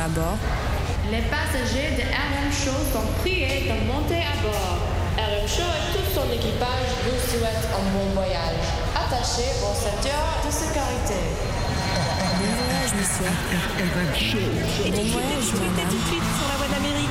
à bord. Les passagers de RM Show sont priés de monter à bord. RM Show et tout son équipage vous souhaitent un bon voyage. Attachez vos ceintures de sécurité. Bon voyage, monsieur. RM Show. Bon voyage, madame. Tout de suite sur la voie d'Amérique.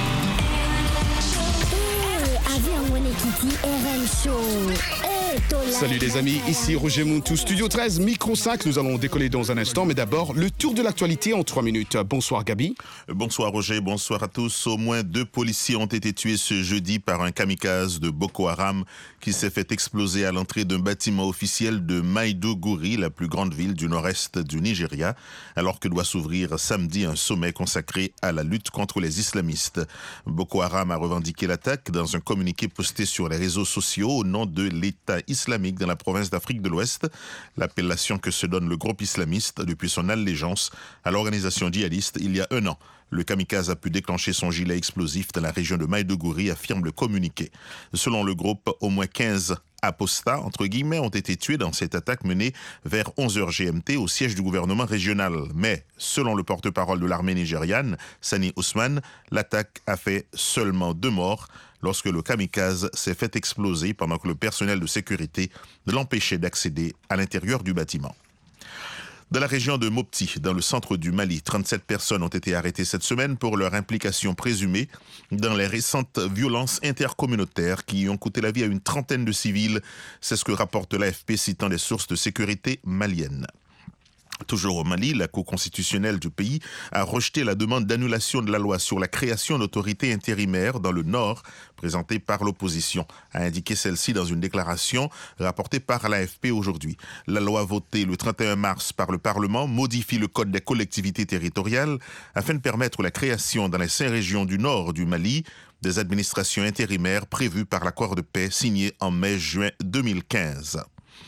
Avion Wanekiti RM Show. Salut les amis, ici Roger Muntou, Studio 13, Micro 5. Nous allons décoller dans un instant, mais d'abord, le tour de l'actualité en 3 minutes. Bonsoir Gabi. Bonsoir Roger, bonsoir à tous. Au moins 2 policiers ont été tués ce jeudi par un kamikaze de Boko Haram qui s'est fait exploser à l'entrée d'un bâtiment officiel de Maiduguri, la plus grande ville du nord-est du Nigeria, alors que doit s'ouvrir samedi un sommet consacré à la lutte contre les islamistes. Boko Haram a revendiqué l'attaque dans un communiqué posté sur les réseaux sociaux au nom de l'État islamique dans la province d'Afrique de l'Ouest, l'appellation que se donne le groupe islamiste depuis son allégeance à l'organisation djihadiste il y a 1 an. Le kamikaze a pu déclencher son gilet explosif dans la région de Maiduguri, affirme le communiqué. Selon le groupe, au moins 15 apostats, entre guillemets, ont été tués dans cette attaque menée vers 11h GMT au siège du gouvernement régional. Mais, selon le porte-parole de l'armée nigériane, Sani Ousmane, l'attaque a fait seulement 2 morts lorsque le kamikaze s'est fait exploser pendant que le personnel de sécurité l'empêchait d'accéder à l'intérieur du bâtiment. Dans la région de Mopti, dans le centre du Mali, 37 personnes ont été arrêtées cette semaine pour leur implication présumée dans les récentes violences intercommunautaires qui ont coûté la vie à une trentaine de civils. C'est ce que rapporte l'AFP citant des sources de sécurité maliennes. Toujours au Mali, la Cour constitutionnelle du pays a rejeté la demande d'annulation de la loi sur la création d'autorités intérimaires dans le Nord, présentée par l'opposition, a indiqué celle-ci dans une déclaration rapportée par l'AFP aujourd'hui. La loi votée le 31 mars par le Parlement modifie le Code des collectivités territoriales afin de permettre la création dans les 5 régions du Nord du Mali des administrations intérimaires prévues par l'accord de paix signé en mai-juin 2015.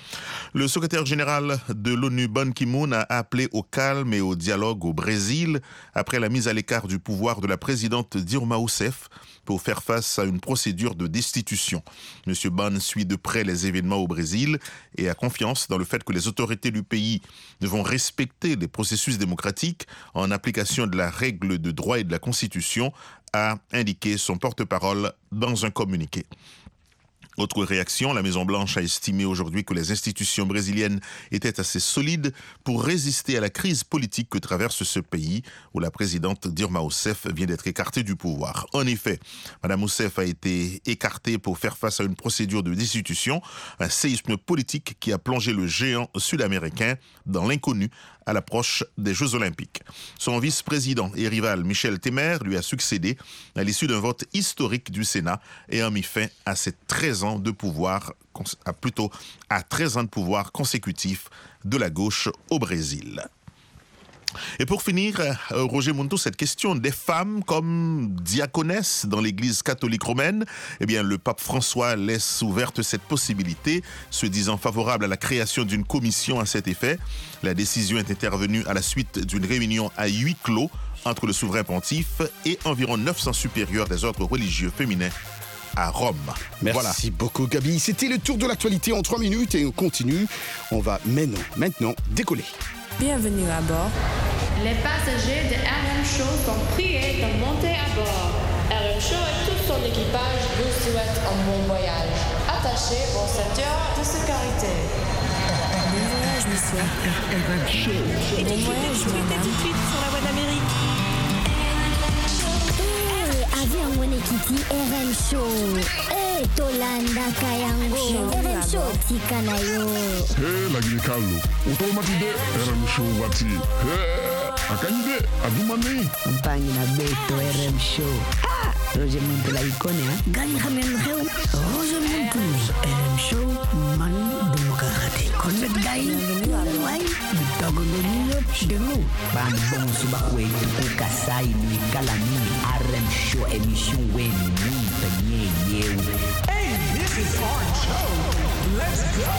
Le secrétaire général de l'ONU, Ban Ki-moon, a appelé au calme et au dialogue au Brésil après la mise à l'écart du pouvoir de la présidente Dilma Rousseff pour faire face à une procédure de destitution. M. Ban suit de près les événements au Brésil et a confiance dans le fait que les autorités du pays vont respecter les processus démocratiques en application de la règle de droit et de la Constitution, a indiqué son porte-parole dans un communiqué. Autre réaction, la Maison-Blanche a estimé aujourd'hui que les institutions brésiliennes étaient assez solides pour résister à la crise politique que traverse ce pays, où la présidente Dilma Rousseff vient d'être écartée du pouvoir. En effet, Mme Rousseff a été écartée pour faire face à une procédure de destitution, un séisme politique qui a plongé le géant sud-américain dans l'inconnu à l'approche des Jeux Olympiques. Son vice-président et rival Michel Temer lui a succédé à l'issue d'un vote historique du Sénat et a mis fin à ses 13 ans de pouvoir, à 13 ans de pouvoir consécutifs de la gauche au Brésil. Et pour finir, Roger Muntou, cette question des femmes comme diaconesses dans l'église catholique romaine, eh bien, le pape François laisse ouverte cette possibilité, se disant favorable à la création d'une commission à cet effet. La décision est intervenue à la suite d'une réunion à huis clos entre le souverain pontife et environ 900 supérieurs des ordres religieux féminins à Rome. Merci beaucoup Gabi. C'était le tour de l'actualité en 3 minutes et on continue. On va maintenant décoller. Bienvenue à bord. Les passagers de RM Show sont priés de monter à bord. RM Show et tout son équipage vous souhaitent un bon voyage. Attachez vos ceintures de sécurité. Bon voyage, monsieur. RM Show. Bon voyage, madame. Tout de suite sur la voie d'Amérique. Avion Wanekiti RM Show. Tolanda Kayango. RM Show Tikanayo. Lagini Carlo. Automatide RM Show wati. Akanyide adumani. Mpangi na beto RM Show. Roger Muntou la icône, hein? Gani Hamel Reu. Roger Muntou. RM Show man démocratique. Connect Gaï. Wai. Dogo Nino. Demo. Ban bon subakwe tuku kasai ni kalami. RM Show émission wen ni penye yew. Hey, this is our show. Let's go.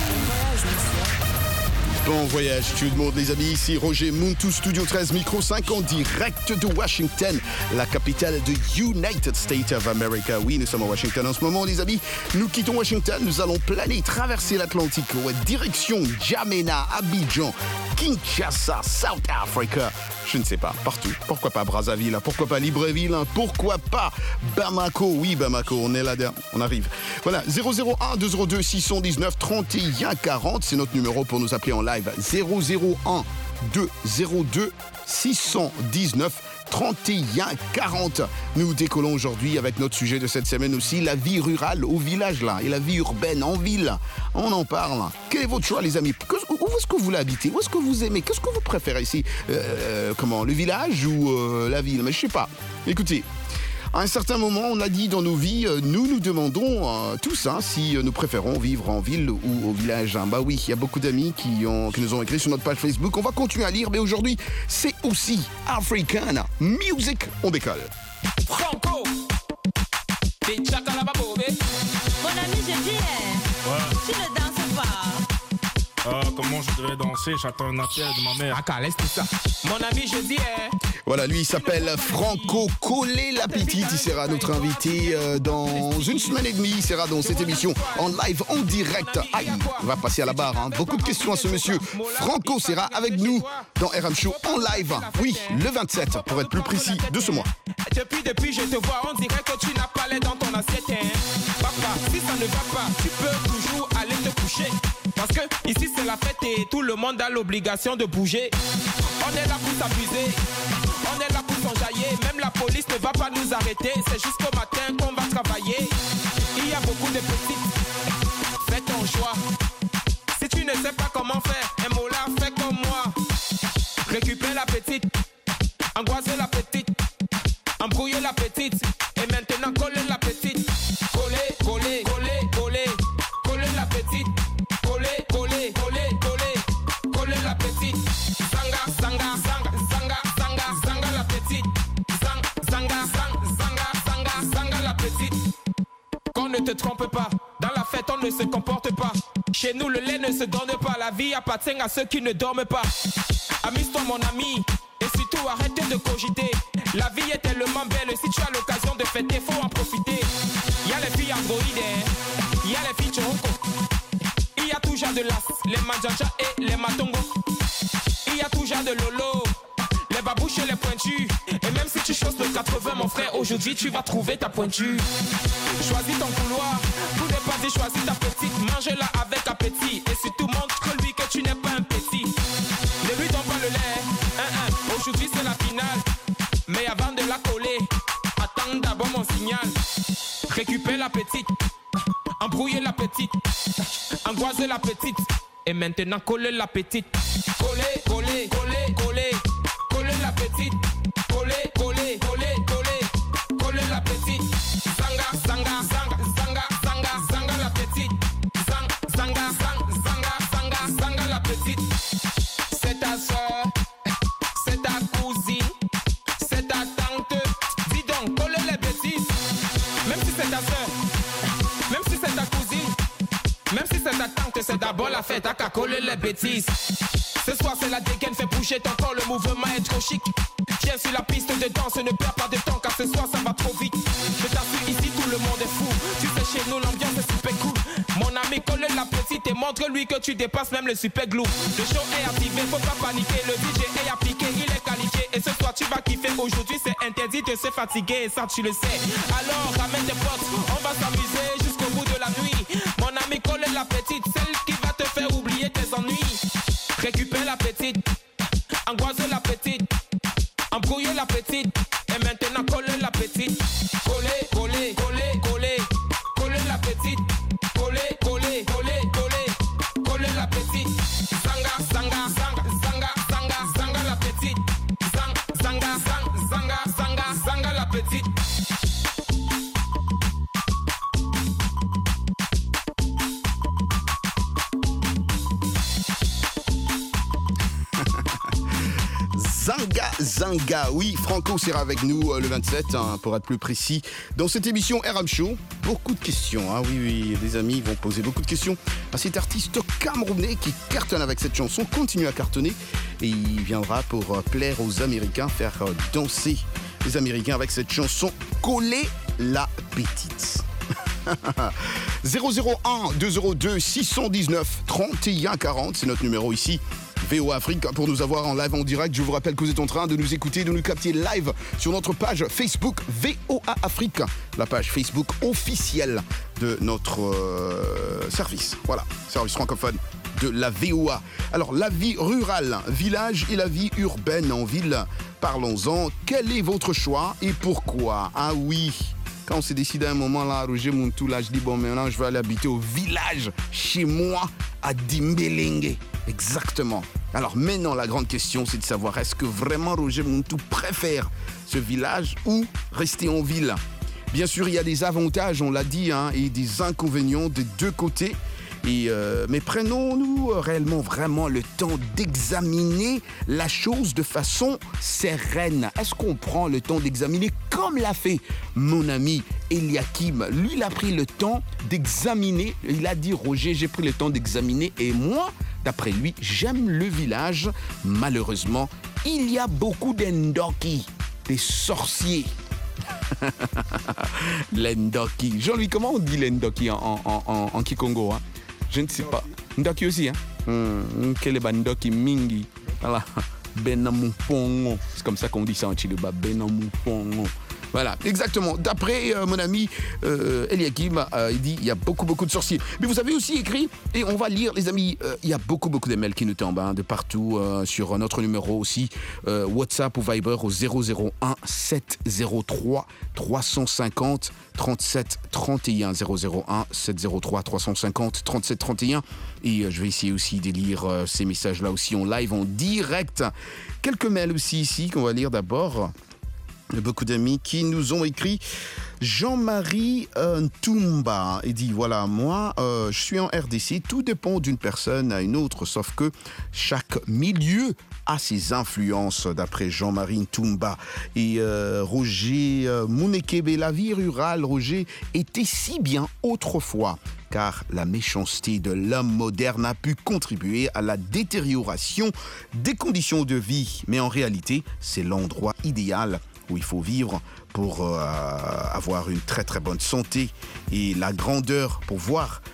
Bon voyage tout le monde les amis, ici Roger Muntou, Studio 13, Micro 5 en direct de Washington la capitale de United States of America. Oui, nous sommes à Washington en ce moment, les amis. Nous quittons Washington, nous allons planer, traverser l'Atlantique, direction N'Djamena, Abidjan, Kinshasa, South Africa. Je ne sais pas, partout. Pourquoi pas Brazzaville, pourquoi pas Libreville, pourquoi pas Bamako. Oui, Bamako, on est là-dedans, on arrive. Voilà, 001 202 619 31 40, c'est notre numéro pour nous appeler en live. 001 202 619 31 40. Nous décollons aujourd'hui avec notre sujet de cette semaine aussi, la vie rurale au village là et la vie urbaine en ville. On en parle. Quel est votre choix, les amis? Où est-ce que vous voulez habiter? Où est-ce que vous aimez? Qu'est-ce que vous préférez ici? Le village ou la ville? Mais je sais pas. Écoutez. À un certain moment, on a dit dans nos vies, nous demandons tous si nous préférons vivre en ville ou au village. Bah oui, il y a beaucoup d'amis qui nous ont écrit sur notre page Facebook. On va continuer à lire, mais aujourd'hui, c'est aussi African Music. On décolle. Franco, t'es Chakalababobé. Mon ami, je dis, tu ne danses pas. Comment je devrais danser? J'attends un appel de ma mère. Ah, laisse tout ça. Mon ami, je dis, Voilà, lui, il s'appelle Franco Collé la Petite. Il sera notre invité dans une semaine et demie. Il sera dans cette émission en live, en direct. Aïe, on va passer à la barre. Beaucoup de questions à ce monsieur. Franco sera avec nous dans RM Show en live. Oui, le 27, pour être plus précis, de ce mois. Depuis, je te vois, on dirait que tu n'as pas l'air dans ton assiette. Papa, si ça ne va pas, tu peux toujours aller te coucher. Parce que ici c'est la fête et tout le monde a l'obligation de bouger. On est là pour s'amuser, on est là pour s'enjailler. Même la police ne va pas nous arrêter. C'est jusqu'au matin qu'on va travailler. Il y a beaucoup de petites, fais ton choix. Si tu ne sais pas comment faire, un mot là, fais comme moi. Récupère la petite, angoisser la petite, embrouiller la petite. Et maintenant coller la petite. Coller, coller, coller, coller. Coller la petite. Coller, coller, coller, coller. Coller la petite. Zanga, zanga, zanga, zanga, zanga, zanga la petite. Zanga, zanga, zanga, zanga, zanga la petite. Qu'on ne te trompe pas, dans la fête on ne se comporte pas. Chez nous le lait ne se donne pas, la vie appartient à ceux qui ne dorment pas. Amuse-toi mon ami, et surtout arrête de cogiter. La vie est tellement belle, si tu as l'occasion de fêter, faut en profiter. Y'a les filles androïdes, y'a les filles choroko. Il y a tout genre de las, les manjaja et les matongo. Il y a tout genre de lolo, les babouches et les pointus. Et même si tu choses le 80 mon frère, aujourd'hui tu vas trouver ta pointure. Choisis ton couloir, tout n'est pas dit, choisis ta petite. Mange-la avec appétit et surtout montre-lui que tu n'es pas un petit. Ne lui donne pas le lait, aujourd'hui c'est la finale. Mais avant de la coller, attends d'abord mon signal. Récupère la petite, embrouiller la petite, angoiser la petite. Et maintenant coller la petite. Coller, coller, coller, coller. Coller la petite. Coller, coller, coller, coller. Coller la petite. Zanga, zanga, zanga, zanga, zanga, zanga la petite. Zanga, zanga, zanga, zanga, zanga la petite. C'est ta soeur, c'est ta cousine, c'est ta tante. Dis donc, coller les bêtises. Même si c'est ta soeur, même si c'est ta cousine, même si c'est ta tante, c'est d'abord la fête à qu'à coller les bêtises. Ce soir c'est la dégaine, fait bouger ton corps, le mouvement est trop chic. Viens sur la piste de danse, ne perds pas de temps car ce soir ça va trop vite. Je t'assure ici tout le monde est fou. Tu sais chez nous l'ambiance est super cool. Mon ami colle la petite et montre-lui que tu dépasses même le super glue. Le show est activé, faut pas paniquer. Le DJ est appliqué, il est qualifié. Et ce soir tu vas kiffer, aujourd'hui c'est interdit de se fatiguer. Et ça tu le sais. Alors ramène tes potes, on va s'amuser jusqu'au bout de la nuit. Mon ami colle la petite, celle qui va te faire oublier tes ennuis. Récupère la petite, angoisse la petite, embrouiller la petite, et maintenant coller la petite. Coller, coller, coller, coller, coller la petite. Coller, coller, coller, coller, coller la petite. Zanga, zanga, zanga, zanga, zanga, zanga la petite. Zanga, zanga, zanga, zanga, zanga la petite. Zanga, Zanga, oui, Franco sera avec nous le 27, pour être plus précis. Dans cette émission RM Show, beaucoup de questions, oui, des amis vont poser beaucoup de questions à cet artiste camerounais qui cartonne avec cette chanson, continue à cartonner, et il viendra pour plaire aux Américains, faire danser les Américains avec cette chanson Coller la petite. 001 202 619 31 40, c'est notre numéro ici. VOA Afrique pour nous avoir en live en direct. Je vous rappelle que vous êtes en train de nous écouter, de nous capter live sur notre page Facebook VOA Afrique, la page Facebook officielle de notre service. Voilà, service francophone de la VOA. Alors, la vie rurale, village et la vie urbaine en ville, parlons-en. Quel est votre choix et pourquoi? Ah oui, quand on s'est décidé à un moment là, Roger Muntu, là, je dis bon, maintenant je vais aller habiter au village, chez moi, à Dimbelenge. Exactement. Alors maintenant, la grande question, c'est de savoir, est-ce que vraiment Roger Muntu préfère ce village ou rester en ville? Bien sûr, il y a des avantages, on l'a dit, hein, et des inconvénients des deux côtés. Mais prenons-nous réellement vraiment le temps d'examiner la chose de façon sereine? Est-ce qu'on prend le temps d'examiner comme l'a fait mon ami Eliakim? Lui, il a pris le temps d'examiner. Il a dit, Roger, j'ai pris le temps d'examiner et moi, d'après lui, j'aime le village. Malheureusement, il y a beaucoup d'endoki, des sorciers. L'endoki. Jean-Louis, comment on dit l'endoki en Kikongo, hein? Je ne sais pas. Ndoki aussi, hein? Keleba ndoki mingi. Voilà. Benamupongo. C'est comme ça qu'on dit ça en Chiluba. Benamupongo. Voilà, exactement. D'après mon ami Eliakim, il dit il y a beaucoup de sorciers. Mais vous avez aussi écrit, et on va lire, les amis, il y a beaucoup de mails qui nous tombent hein, de partout sur notre numéro aussi, WhatsApp ou Viber au 001 703 350 37 31 001 703 350 37 31 et je vais essayer aussi de lire ces messages là aussi en live, en direct. Quelques mails aussi ici qu'on va lire d'abord. Beaucoup d'amis qui nous ont écrit. Jean-Marie Ntumba, il dit voilà, moi je suis en RDC, tout dépend d'une personne à une autre, sauf que chaque milieu a ses influences, d'après Jean-Marie Ntumba. Et Roger Mounekebe, la vie rurale, Roger, était si bien autrefois, car la méchanceté de l'homme moderne a pu contribuer à la détérioration des conditions de vie. Mais en réalité, c'est l'endroit idéal où il faut vivre pour avoir une très bonne santé et la grandeur, pour voir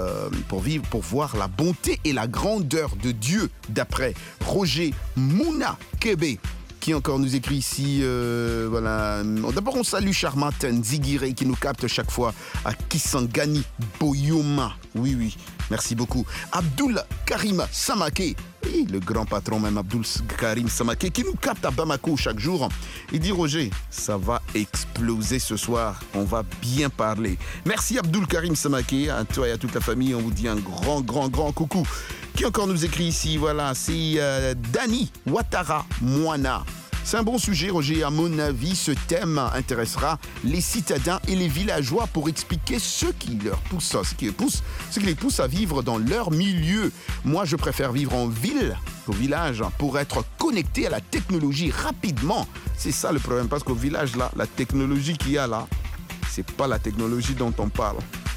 la bonté et la grandeur de Dieu, d'après Roger Mounekebe, qui encore nous écrit ici. Voilà. D'abord, on salue Charmante Nzigire qui nous capte chaque fois à Kisangani Boyoma. Oui. Merci beaucoup. Abdul Karim Samake, oui, le grand patron même Abdul Karim Samake, qui nous capte à Bamako chaque jour. Il dit Roger, ça va exploser ce soir, on va bien parler. Merci Abdul Karim Samake, à toi et à toute la famille, on vous dit un grand coucou. Qui encore nous écrit ici? Voilà, c'est Dani Ouattara Moana. C'est un bon sujet, Roger. À mon avis, ce thème intéressera les citadins et les villageois pour expliquer ce qui les pousse à vivre dans leur milieu. Moi, je préfère vivre en ville qu'au village pour être connecté à la technologie rapidement. C'est ça le problème, parce qu'au village, là, la technologie qu'il y a là, c'est pas la technologie dont on parle.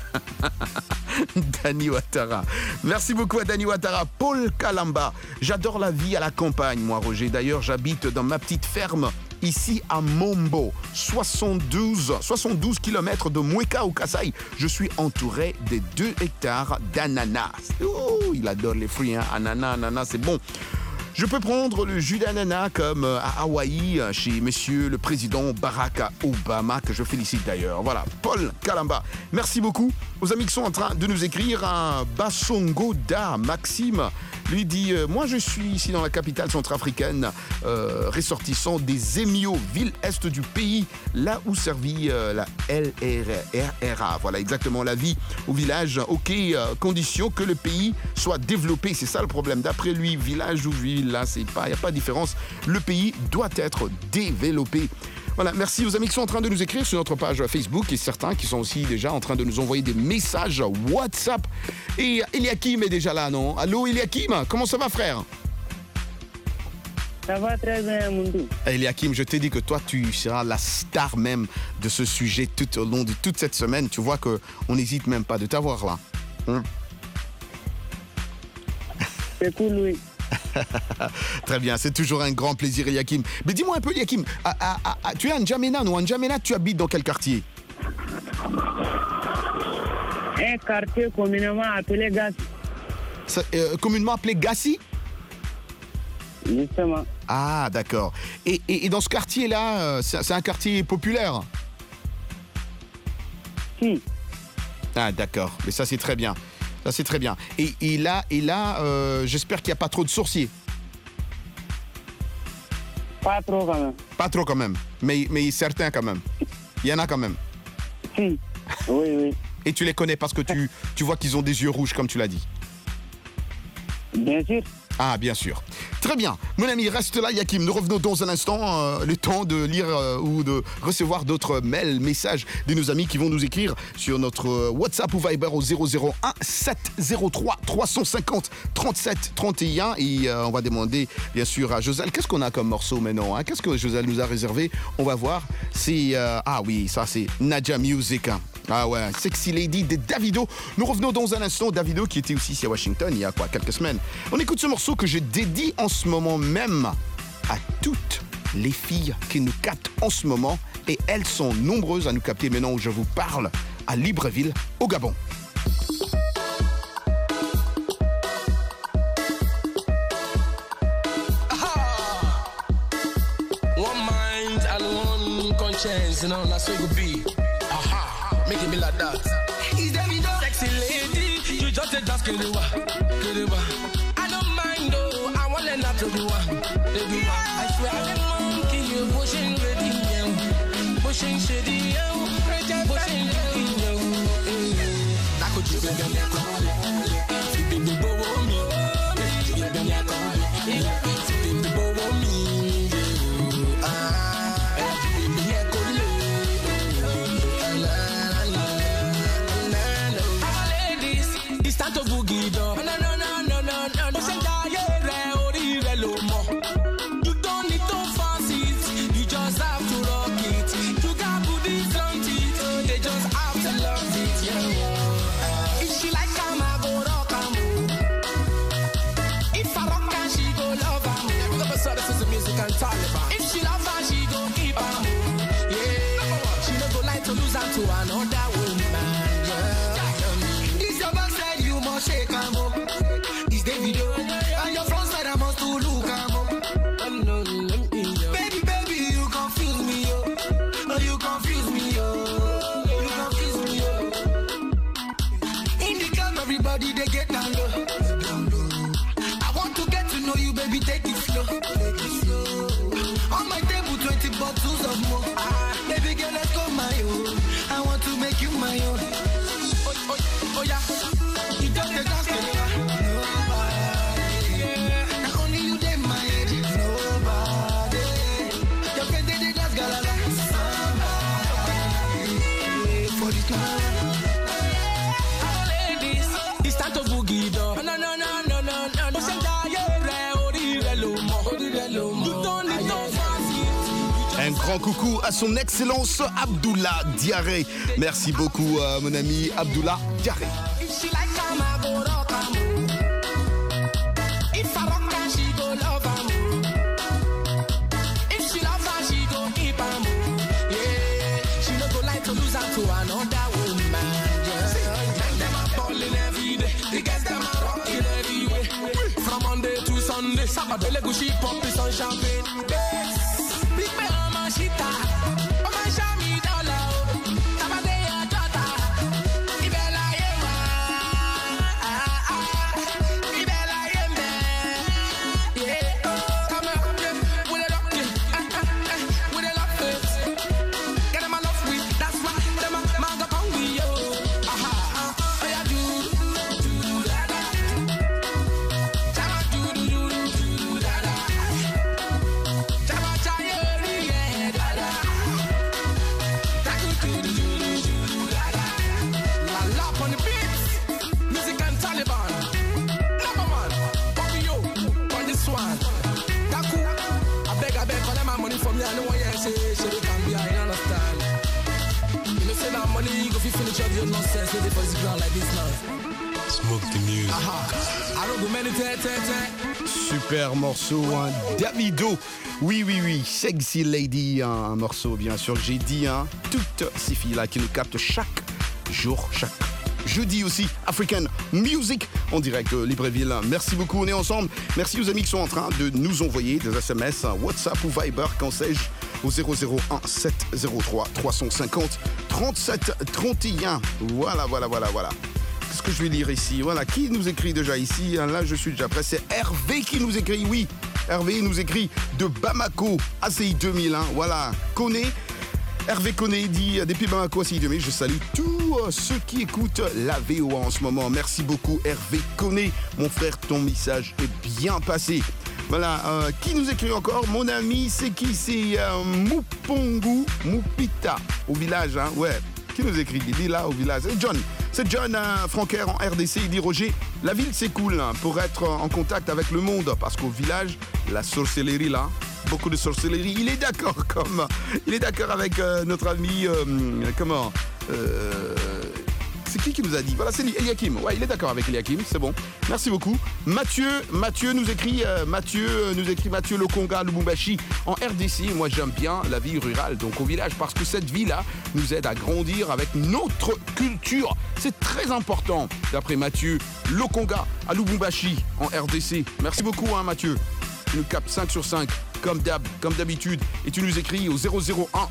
Dani Ouattara. Merci beaucoup à Dani Ouattara. Paul Kalamba. J'adore la vie à la campagne, moi, Roger. D'ailleurs, j'habite dans ma petite ferme ici à Mombo, 72 km de Mweka au Kasaï. Je suis entouré de 2 hectares d'ananas. Oh, il adore les fruits, hein. Ananas, c'est bon. Je peux prendre le jus d'ananas comme à Hawaï, chez monsieur le président Barack Obama, que je félicite d'ailleurs. Voilà, Paul Kalamba. Merci beaucoup aux amis qui sont en train de nous écrire. Un Basongoda Maxime lui dit moi je suis ici dans la capitale centrafricaine, ressortissant des Émio, ville est du pays, là où servit la LRA. Voilà exactement, la vie au village. Ok, condition que le pays soit développé. C'est ça le problème. D'après lui, village ou ville, là, il n'y a pas de différence. Le pays doit être développé. Voilà, merci aux amis qui sont en train de nous écrire sur notre page Facebook et certains qui sont aussi déjà en train de nous envoyer des messages WhatsApp. Et Eliakim est déjà là, non? Allô Eliakim, comment ça va frère? Ça va très bien, Mundou. Eliakim, je t'ai dit que toi, tu seras la star même de ce sujet tout au long de toute cette semaine. Tu vois qu'on n'hésite même pas de t'avoir là. C'est cool, oui. Très bien, c'est toujours un grand plaisir, Yakim. Mais dis-moi un peu, Yakim, tu es un N'Djamena, non? Un N'Djamena, tu habites dans quel quartier? Un quartier communément appelé Gassi. Communément appelé Gassi? Justement. Ah, d'accord. Et dans ce quartier-là, c'est un quartier populaire? Si. Ah, d'accord. Mais ça, c'est très bien. Ça, c'est très bien. Et là, j'espère qu'il n'y a pas trop de sorciers. Pas trop quand même. Pas trop quand même. Mais certains quand même. Il y en a quand même. Si. Oui. Et tu les connais parce que tu vois qu'ils ont des yeux rouges, comme tu l'as dit. Bien sûr. Ah, bien sûr. Très bien. Mon ami, reste là, Yakim. Nous revenons dans un instant. Le temps de lire ou de recevoir d'autres mails, messages de nos amis qui vont nous écrire sur notre WhatsApp ou Viber au 001 703 350 37 31. Et on va demander, bien sûr, à Joselle, qu'est-ce qu'on a comme morceau maintenant, hein? Qu'est-ce que Joselle nous a réservé? On va voir. C'est... ah oui, ça, c'est Nadia Music. Ah ouais, Sexy Lady de Davido. Nous revenons dans un instant. Davido qui était aussi ici à Washington il y a quelques semaines. On écoute ce morceau que je dédie en ce moment même à toutes les filles qui nous captent en ce moment. Et elles sont nombreuses à nous capter maintenant où je vous parle à Libreville, au Gabon. One mind and one conscience, you know, that's what it could be. Making me like that. Is Davido sexy lady? You just kill the one. I don't mind though. I want to not to do one. I swear I'm a monkey. You pushing ready, pushing shady, pushing ready. That could you be if she love her, she gon' keep her. Yeah, she no go like to lose her to another woman. Yeah. This your man said you must shake her up. This Davido and your front side I must to look her up. Baby, you confuse me, yo. Oh, you confuse me, yo. You confuse me, yo. In the club, everybody they get down low. I want to get to know you, baby. Take it slow. On my table, 20 bottles of more. Baby girl, let's go my own. I want to make you my own. Oh yeah. You don't get dance, nobody. Not only you, they my head. Nobody. Your friend, they dance, galala. Somebody. For this man. Ladies, it's time to boogie down. No. Un grand coucou à son excellence Abdoullah Diaré. Merci beaucoup mon ami Abdoullah Diaré. Saturday, le Gucci pop is on champagne. Big me on my shita, on my shami dollar. Saturday a jota, ibela yema, ibela yeme. Yeah, come on, with a lock it, with a lock it. Get them a love with, that's why them a man go pound with yo. Oh yeah, do da da. Jama do. Smoke the music. Super morceau, hein. Davido. Oui, Sexy Lady, hein. Un morceau, bien sûr, j'ai dit, hein. Toutes ces filles-là qui nous captent chaque jour, chaque jeudi aussi, African Music en direct de Libreville. Merci beaucoup, on est ensemble. Merci aux amis qui sont en train de nous envoyer des SMS, WhatsApp ou Viber, quand sais-je, au 001 703 350 37 31. Voilà. Qu'est-ce que je vais lire ici? Voilà, qui nous écrit déjà ici? Là, je suis déjà prêt. C'est Hervé qui nous écrit, oui. Hervé nous écrit de Bamako, ACI 2000. Hein. Voilà, connaît. Hervé Koné dit depuis Bamako, ACI 2000, je salue tous ceux qui écoutent la VOA en ce moment. Merci beaucoup, Hervé Koné. Mon frère, ton message est bien passé. Voilà, qui nous écrit encore? Mon ami, c'est qui? C'est Mupongu Mupita, au village, hein, ouais. Qui nous écrit? Il dit là, au village. C'est John Francaire en RDC. Il dit Roger, la ville c'est cool hein, pour être en contact avec le monde. Parce qu'au village, la sorcellerie là, beaucoup de sorcellerie. Il est d'accord avec notre ami, c'est qui nous a dit? Voilà, c'est Eliakim. Ouais, il est d'accord avec Eliakim, c'est bon. Merci beaucoup. Mathieu nous écrit Mathieu Lokonga, Lubumbashi en RDC. Moi, j'aime bien la vie rurale, donc au village, parce que cette vie-là nous aide à grandir avec notre culture. C'est très important, d'après Mathieu Lokonga à Lubumbashi en RDC. Merci beaucoup, hein, Mathieu. Tu nous captes 5 sur 5, comme d'habitude. Et tu nous écris au 001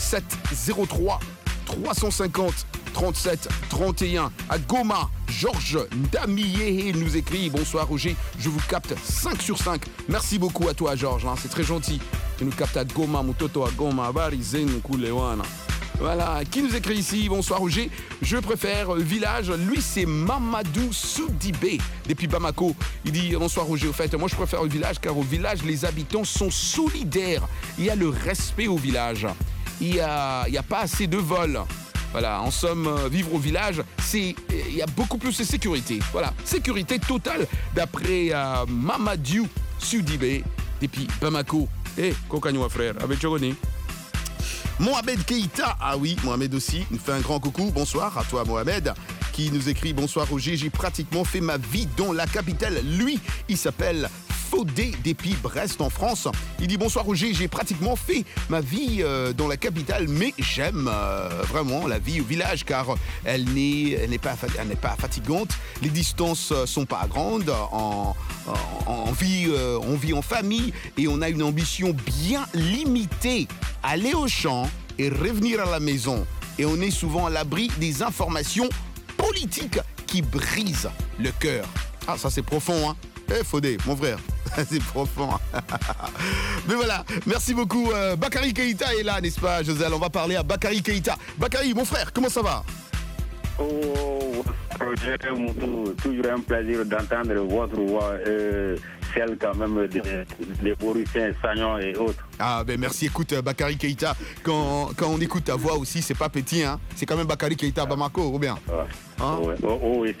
703 350 37 31 à Goma. Georges Ndamiye nous écrit bonsoir Roger, je vous capte 5 sur 5. Merci beaucoup à toi Georges, hein, c'est très gentil. Tu nous captes à Goma, Mutoto à Goma, Barizen Kulewana. Voilà, qui nous écrit ici? Bonsoir Roger, je préfère village. Lui c'est Mamadou Soudibé depuis Bamako. Il dit bonsoir Roger, au fait moi je préfère le village car au village les habitants sont solidaires. Il y a le respect au village. Il y a pas assez de vols. Voilà, en somme, vivre au village, il y a beaucoup plus de sécurité. Voilà, sécurité totale d'après Mamadou Soudibé depuis Bamako. Kokanywa frère, avec Chogoni. Mohamed Keïta, ah oui, Mohamed aussi, nous fait un grand coucou. Bonsoir à toi Mohamed, qui nous écrit bonsoir Roger, j'ai pratiquement fait ma vie dans la capitale. Lui, il s'appelle Faudé depuis Brest en France. Il dit bonsoir Roger, j'ai pratiquement fait ma vie dans la capitale, mais j'aime vraiment la vie au village car elle n'est pas fatigante, les distances sont pas grandes, on vit en famille et on a une ambition bien limitée, aller au champ et revenir à la maison. Et on est souvent à l'abri des informations politiques qui brisent le cœur. Ah, ça c'est profond, hein. Faudé, mon frère, c'est profond. Mais voilà, merci beaucoup. Bakary Keïta est là, n'est-ce pas, Joselle? On va parler à Bakary Keïta. Bakary, mon frère, comment ça va? Oh, Roger, toujours un plaisir d'entendre votre voix, celle quand même des Mauriciens, Sagnon et autres. Ah ben merci, écoute Bakary Keïta, quand on écoute ta voix aussi, c'est pas petit, hein. C'est quand même Bakary Keïta Bamako, ou bien? Hein? Oui.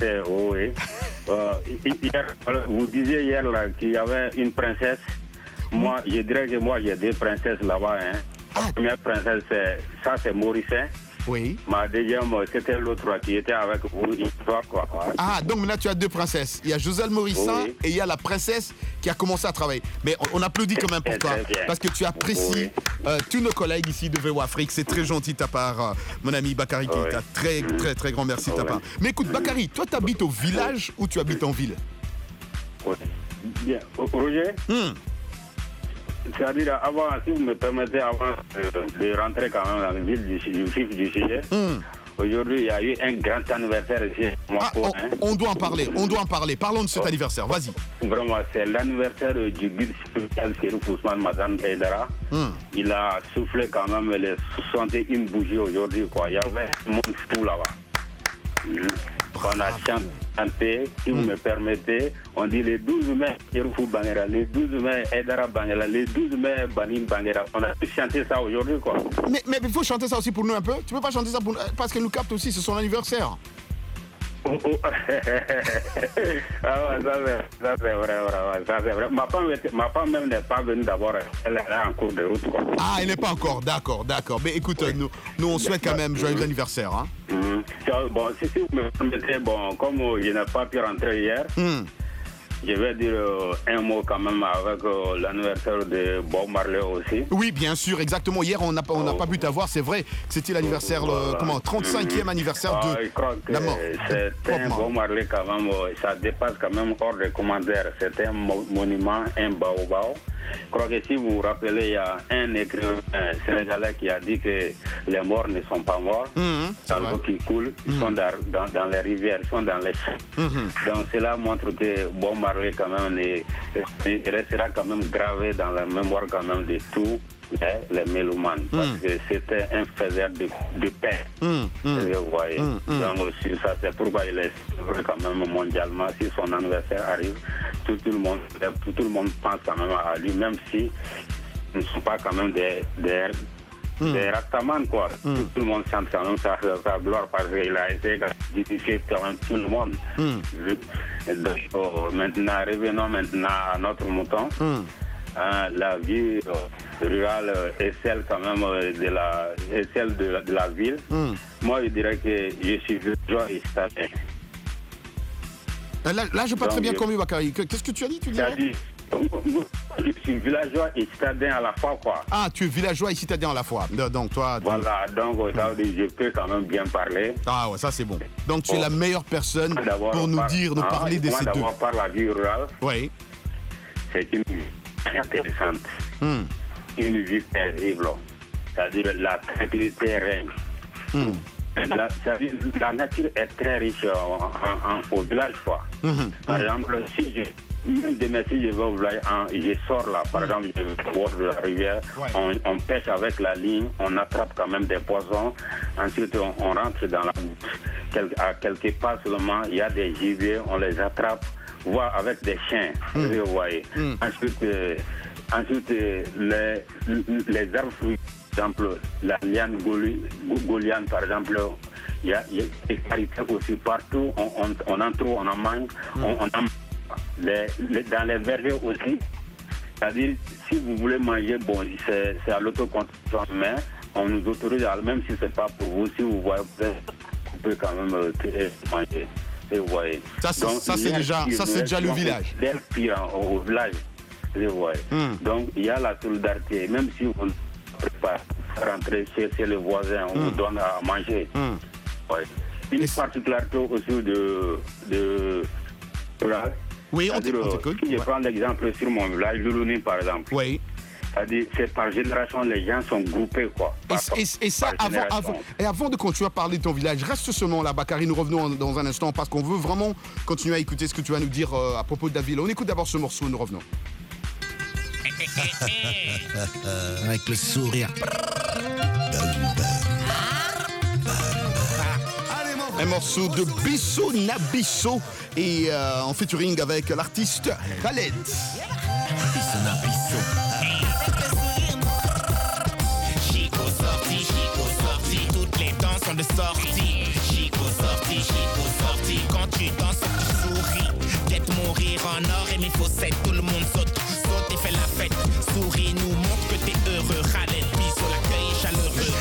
Hier, vous disiez hier qu'il y avait une princesse. Moi, je dirais que moi, j'ai 2 princesses là-bas. Hein. La première princesse, c'est Mauricien. Oui. Ma deuxième, c'était l'autre qui était avec vous. Quoi. Ah, donc maintenant tu as 2 princesses. Il y a Joselle Morissin et il y a la princesse qui a commencé à travailler. Mais on applaudit quand même pour toi parce que tu apprécies tous nos collègues ici de VOA Afrique. C'est très gentil de ta part, mon ami Bakary Keïta. Très, très, très grand merci de ta part. Mais écoute, Bakary, toi tu habites au village ou tu habites en ville? Bien. Roger C'est-à-dire, avant, si vous me permettez, avant de rentrer quand même dans le vif du sujet, aujourd'hui, il y a eu un grand anniversaire ici. On doit en parler. Parlons de cet anniversaire, vas-y. Vraiment, c'est l'anniversaire du guide spirituel Serif Ousmane Mazan Eidara. Il a soufflé quand même les 61 bougies aujourd'hui, quoi. Il y avait un monde fou là-bas. On a chanté, si vous me permettez, on dit les 12 mai Serifou Bangera, les 12 mai Eidara Bangera, les 12 mai Banim Bangera. On a pu chanter ça aujourd'hui, quoi. Mais il faut chanter ça aussi pour nous un peu. Tu peux pas chanter ça pour nous, parce qu'elle nous capte aussi, c'est son anniversaire. Ah ouais, ça c'est vrai. Ma femme même n'est pas venue d'abord, elle est en cours de route, quoi. Ah, elle n'est pas encore, d'accord. Mais écoute, nous on souhaite quand même joyeux anniversaire, hein. bon, si vous me permettez, bon, comme je n'ai pas pu rentrer hier, je vais dire un mot quand même avec l'anniversaire de Bob Marley aussi. Oui, bien sûr, exactement. Hier, on n'a pas pu t'avoir. C'est vrai que c'était l'anniversaire, 35e anniversaire de je crois que la mort. C'est un Bob Marley quand même, ça dépasse quand même hors des commentaires. C'est un monument, un baobab. Je crois que si vous vous rappelez, il y a un écrivain sénégalais qui a dit que les morts ne sont pas morts. Dans l'eau qui coule, ils sont dans les rivières, ils sont dans les champs. Donc cela montre que Bob Marley quand même restera quand même gravé dans la mémoire quand même de tous les mélomanes. Parce que c'était un faiseur de paix. Vous voyez. Donc sur ça, c'est pourquoi il est célébré quand même mondialement. Si son anniversaire arrive, tout le monde pense quand même à lui, même si ils ne sont pas quand même des Rastaman, quoi. Tout le monde chante quand même sa gloire parce qu'il a essayé d'édifier quand même tout le monde. Donc, maintenant, revenons maintenant à notre mouton. La vie rurale est celle quand même de la ville. Moi, je dirais que je suis villageois et citadin. Là, je ne pas très bien compris, Bakary. Qu'est-ce que tu as dit, je suis villageois et citadin à la fois, quoi. Ah, tu es villageois et citadin à la fois. Donc, toi... Voilà, donc je peux quand même bien parler. Ah ouais, ça c'est bon. Donc, tu es la meilleure personne pour nous parler de ces deux. D'abord, par la vie rurale. Oui. C'est une vie intéressante. Une vie paisible. C'est-à-dire la tranquillité règne. La nature est très riche au village, quoi. Par exemple, si je vais au village, je sors là, par exemple, je vais au bord de la rivière, on pêche avec la ligne, on attrape quand même des poissons, ensuite on rentre dans la bouche. À quelques pas seulement, il y a des gibiers, on les attrape, voire avec des chiens, vous voyez. Ensuite, les arbres fruits, par exemple, la liane goliane, par exemple, il y a des qualités aussi partout, on en trouve, on en mange, on en dans les vergers aussi. C'est-à-dire, si vous voulez manger, bon, c'est à l'autoconsommation, mais on nous autorise, même si ce n'est pas pour vous, si vous voyez, vous pouvez quand même manger. Vous voyez. Ça, c'est déjà le village. Au village. Vous voyez. Donc, il y a la solidarité. Même si on prépare rentrer chez le voisin, on vous donne à manger. Ouais. Une particularité aussi de oui, on t'écoute. Si je prends l'exemple sur mon village, Loulouni par exemple. Oui. C'est-à-dire, c'est par génération, les gens sont groupés, quoi. Et ça, avant de continuer à parler de ton village, reste seulement là, Bakary, nous revenons dans un instant parce qu'on veut vraiment continuer à écouter ce que tu vas nous dire à propos de la ville. On écoute d'abord ce morceau, nous revenons. Avec le sourire. Un morceau de Bisso Nabisso et en featuring avec l'artiste Khaled. Bisso Nabisso. Chico sorti, toutes les danses sont de sortie. Chico sorti, quand tu danses, tu souris. Guette mon rire en or et mes faussettes, tout le monde saute et fait la fête. Souris, nous montre que t'es heureux. Khaled, Bisso, l'accueil est chaleureux.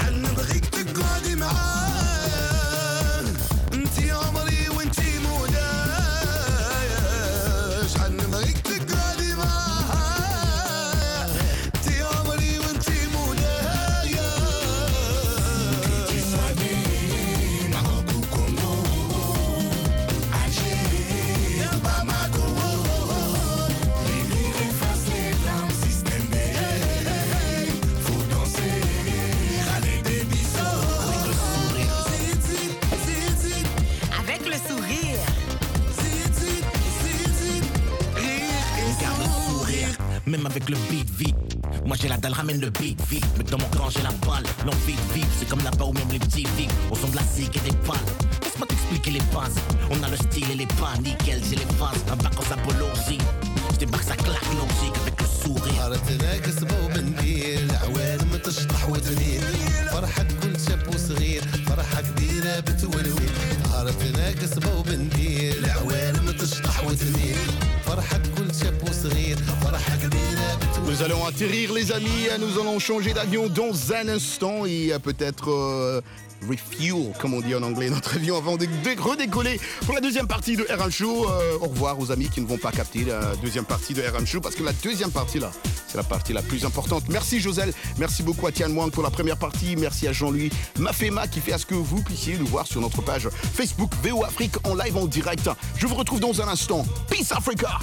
Même avec le beat vite, moi j'ai la dalle, ramène le beat vite. Mais dans mon camp j'ai la balle, l'envie de vivre. C'est comme là-bas où même les petits vivent. Au son de la cig et des balles. Laisse-moi t'expliquer les bases. On a le style et les pas, nickel, j'ai les phases. Un bac en sapolo aussi. Je débarque, ça claque logique avec le sourire. عرفتنا كسبة وبندير العوالم تشطح وتنير فرحة كل شاب وصغير فرحة كبيرة بتولوي عرفتنا كسبة وبندير العوالم تشطح وتنير فرحة كل شاب وصغير فرحة كبيرة بتولوي. Nous allons atterrir les amis, nous allons changer d'avion dans un instant et peut-être refuel, comme on dit en anglais, notre avion avant de redécoller pour la deuxième partie de RM Show. Au revoir aux amis qui ne vont pas capter la deuxième partie de RM Show parce que la deuxième partie là, c'est la partie la plus importante. Merci Joselle, merci beaucoup à Tian Wang pour la première partie, merci à Jean-Louis Mafema qui fait à ce que vous puissiez nous voir sur notre page Facebook VO Afrique en live en direct. Je vous retrouve dans un instant. Peace Africa!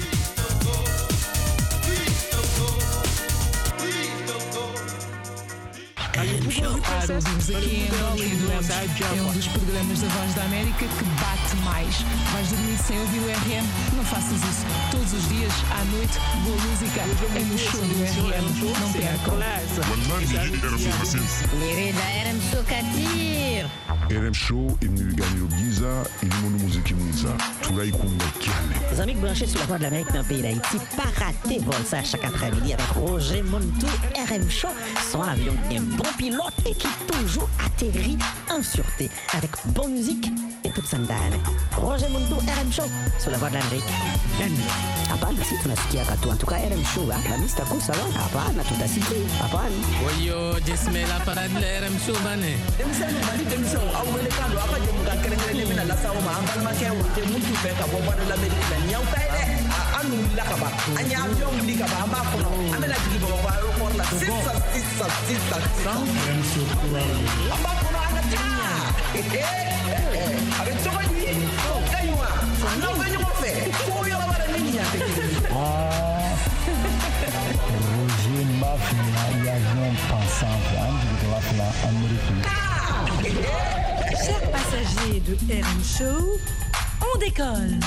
Aqui em Hollywood é um dos programas da Voz da América que bate mais. Vais dormir sem ouvir o RM? Não faças isso. Todos os dias, à noite, boa música é no show do RM. Não percam. RM Show Katir. RM Show est venu gagner le Giza et le monde musique Giza. Tout là, il compte Les amis branchés sur la Voix de l'Amérique dans le pays d'Haïti, pas rater vol ça chaque après-midi avec Roger Montou, RM Show, son avion un bon pilote et qui toujours atterrit en sûreté avec bonne musique et toute sa dame. Roger Montou, RM Show sur la Voix de l'Amérique. Hapana, si tunasikia katu. En tout cas, RM Show, la mista kusa lo. Hapana, tutasikia. Hapana. Oyo, jesme la parade de RM Show bane. Roger Mafia, l'avion pensant de la américaine. Chers passagers de RM Show, on décolle.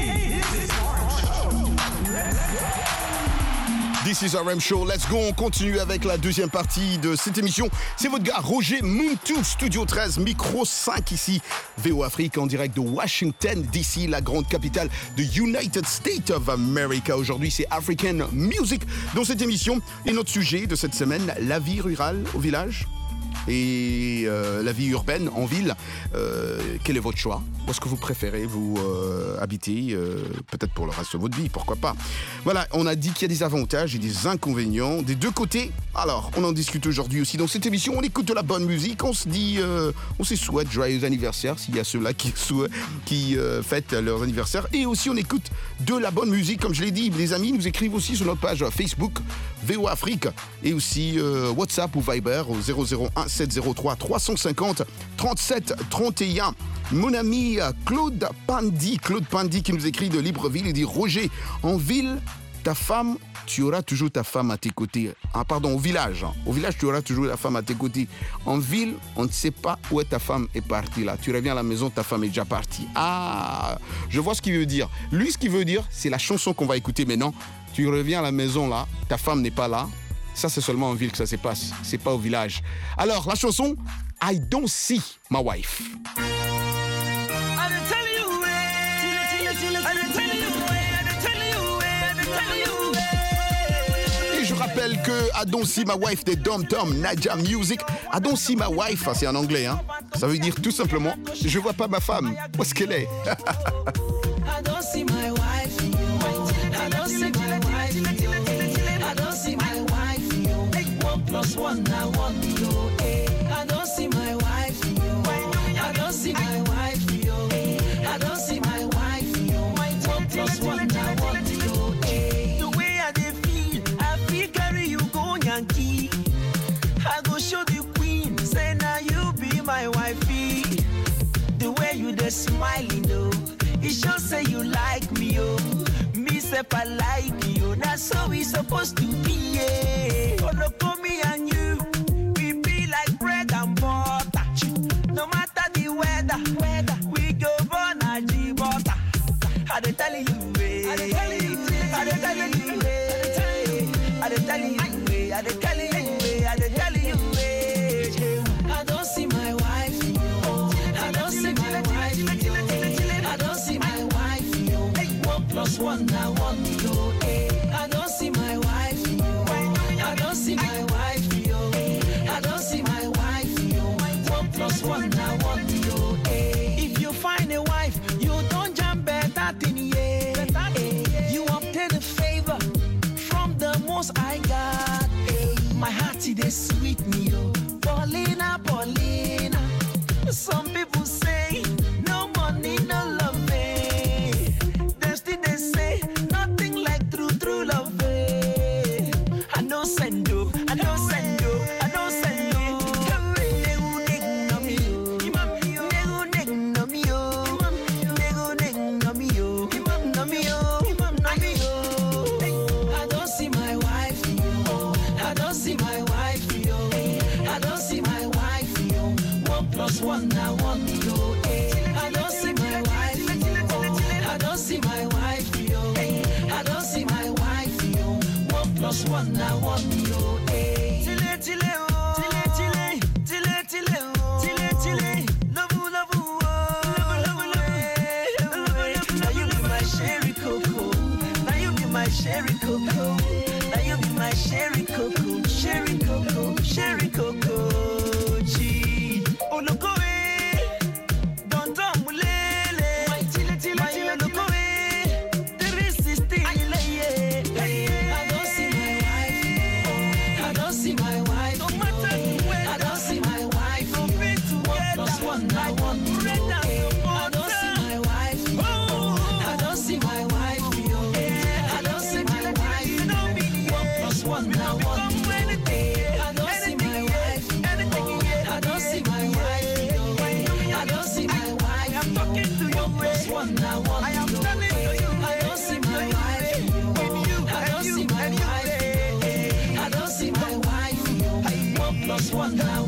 This is RM Show, let's go, on continue avec la deuxième partie de cette émission. C'est votre gars Roger Montou, Studio 13, micro 5 ici, VO Afrique en direct de Washington DC, la grande capitale de United States of America. Aujourd'hui c'est African Music dans cette émission et notre sujet de cette semaine, la vie rurale au village et la vie urbaine en ville. Quel est votre choix? Où est-ce que vous préférez vous habiter peut-être pour le reste de votre vie, pourquoi pas. Voilà, on a dit qu'il y a des avantages et des inconvénients des deux côtés. Alors, on en discute aujourd'hui aussi dans cette émission. On écoute de la bonne musique, on se dit, on se souhaite joyeux anniversaire s'il y a ceux-là qui fêtent leur anniversaire. Et aussi, on écoute de la bonne musique, comme je l'ai dit. Les amis nous écrivent aussi sur notre page Facebook VO Afrique et aussi WhatsApp ou Viber au 001 703 350 37 31. Mon ami Claude Pandy qui nous écrit de Libreville, il dit Roger, en ville, ta femme, tu auras toujours ta femme à tes côtés. Ah pardon, au village, tu auras toujours la femme à tes côtés. En ville, on ne sait pas où est ta femme est partie là. Tu reviens à la maison, ta femme est déjà partie. Ah, je vois ce qu'il veut dire. Lui, ce qu'il veut dire, c'est la chanson qu'on va écouter maintenant. Tu reviens à la maison là, ta femme n'est pas là. Ça, c'est seulement en ville que ça se passe. C'est pas au village. Alors, la chanson, I Don't See My Wife. Et je rappelle que I Don't See My Wife des Dom Tom, Naija Music. I Don't See My Wife, c'est en anglais, hein. Ça veut dire tout simplement, je vois pas ma femme. Où est-ce qu'elle est? I don't see my wife. I don't see my wife. I don't see my wife. 1+1, I want you. I don't see my wife. I don't see my wife. I don't see my wife. 1+1, I want you. The way I feel, I feel carry you go Yankee. I go show the queen, say now you be my wifey. The way you just smiling though, it shows say you like me oh. Me say I like you, that's how we supposed to be. Yeah. Gonna call me and you, we be like bread and butter. No matter the weather, we go burn a G-butter. I dey tell you, I dey tell you, I dey tell you, I dey tell you, I dey tell you, I dey tell you. I don't see my wife, I don't see my wife, I don't see my wife. 1+1, I want you. I don't see my wife, I don't see my wife. they sweet me, oh. Paulina, Paulina. Some people say, no money, no love, eh. Then still they say, nothing like true love, eh. I know sendo, I know sendo, I know sendo. I don't see my wife, I don't see my wife, I don't see my wife, 1 + 1 now 1, yo. I don't see my wife, I don't see my wife, I don't see my wife, 1 + 1 now 1, yo. Chile, chile, oh, chile, chile, chile, chile, oh, chile, chile, love, love, oh, love, love. Now you be my cherry cocoa, now you be my cherry cocoa, now you be my cherry cocoa, cherry cocoa, cherry cocoa. Gee, oh look away, don't mulele, my chile, chile, chile, look away, there is this thing, yeah. I don't see my wife, I don't see my wife, no matter where, I don't see my wife, 1 + 1 now 1, I don't see my wife, I don't see my wife, I don't see my wife, 1 + 1 now 1, I don't see my wife, I don't see my wife, I don't see my wife, I'm talking to you, 1 + 1 now 1, I am telling you, I don't see my wife, I don't see my wife, I don't see my wife, 1 + 1 now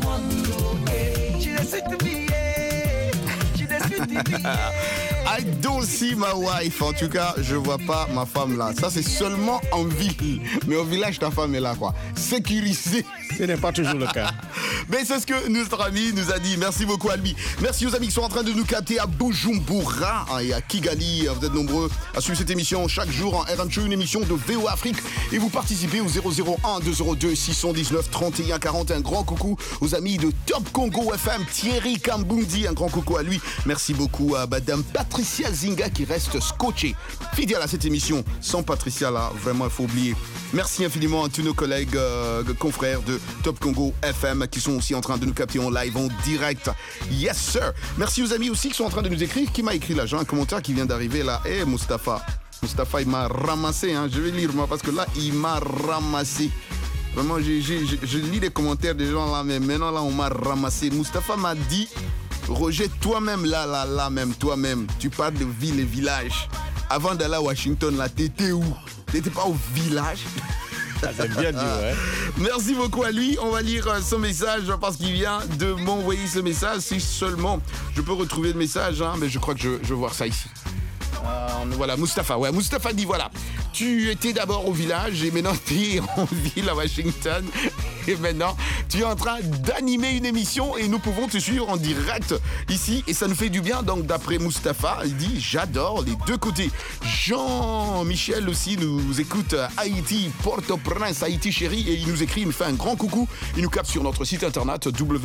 1, she does it to me, she does it to me. I don't see my wife. En tout cas, je vois pas ma femme là. Ça, c'est seulement en ville. Mais au village, ta femme est là, quoi. Sécurisée. Ce n'est pas toujours le cas. Mais c'est ce que notre ami nous a dit. Merci beaucoup à lui. Merci aux amis qui sont en train de nous capter à Bujumbura et à Kigali. Vous êtes nombreux à suivre cette émission chaque jour en RM Show, une émission de VOA Afrique. Et vous participez au 001 202 619 31 40. Un grand coucou aux amis de Top Congo FM. Thierry Kambundi, un grand coucou à lui. Merci beaucoup à Madame Patricia Zinga qui reste scotchée, fidèle à cette émission. Sans Patricia là, vraiment il faut oublier. Merci infiniment à tous nos collègues, confrères de Top Congo FM qui sont aussi en train de nous capter en live, en direct. Yes sir. Merci aux amis aussi qui sont en train de nous écrire. Qui m'a écrit là? J'ai un commentaire qui vient d'arriver là. Eh Mustapha, il m'a ramassé, hein. Je vais lire moi parce que là il m'a ramassé. Vraiment, je lis les commentaires des gens là, mais maintenant là on m'a ramassé. Mustapha m'a dit, Roger, toi-même là, même toi-même, tu parles de ville et village. Avant d'aller à Washington là, t'étais où? T'étais pas au village? Ça c'est bien dit, ouais. Merci beaucoup à lui. On va lire son message parce qu'il vient de m'envoyer ce message. Si seulement je peux retrouver le message, hein, mais je crois que je vais voir ça ici. Voilà, Mustapha. Ouais, Mustapha dit voilà. Tu étais d'abord au village et maintenant tu es en ville à Washington. Et maintenant, tu es en train d'animer une émission et nous pouvons te suivre en direct ici. Et ça nous fait du bien. Donc, d'après Mustapha, il dit j'adore les deux côtés. Jean-Michel aussi nous écoute à Haïti, Port-au-Prince, Haïti chérie. Et il nous écrit, il nous fait un grand coucou. Il nous capte sur notre site internet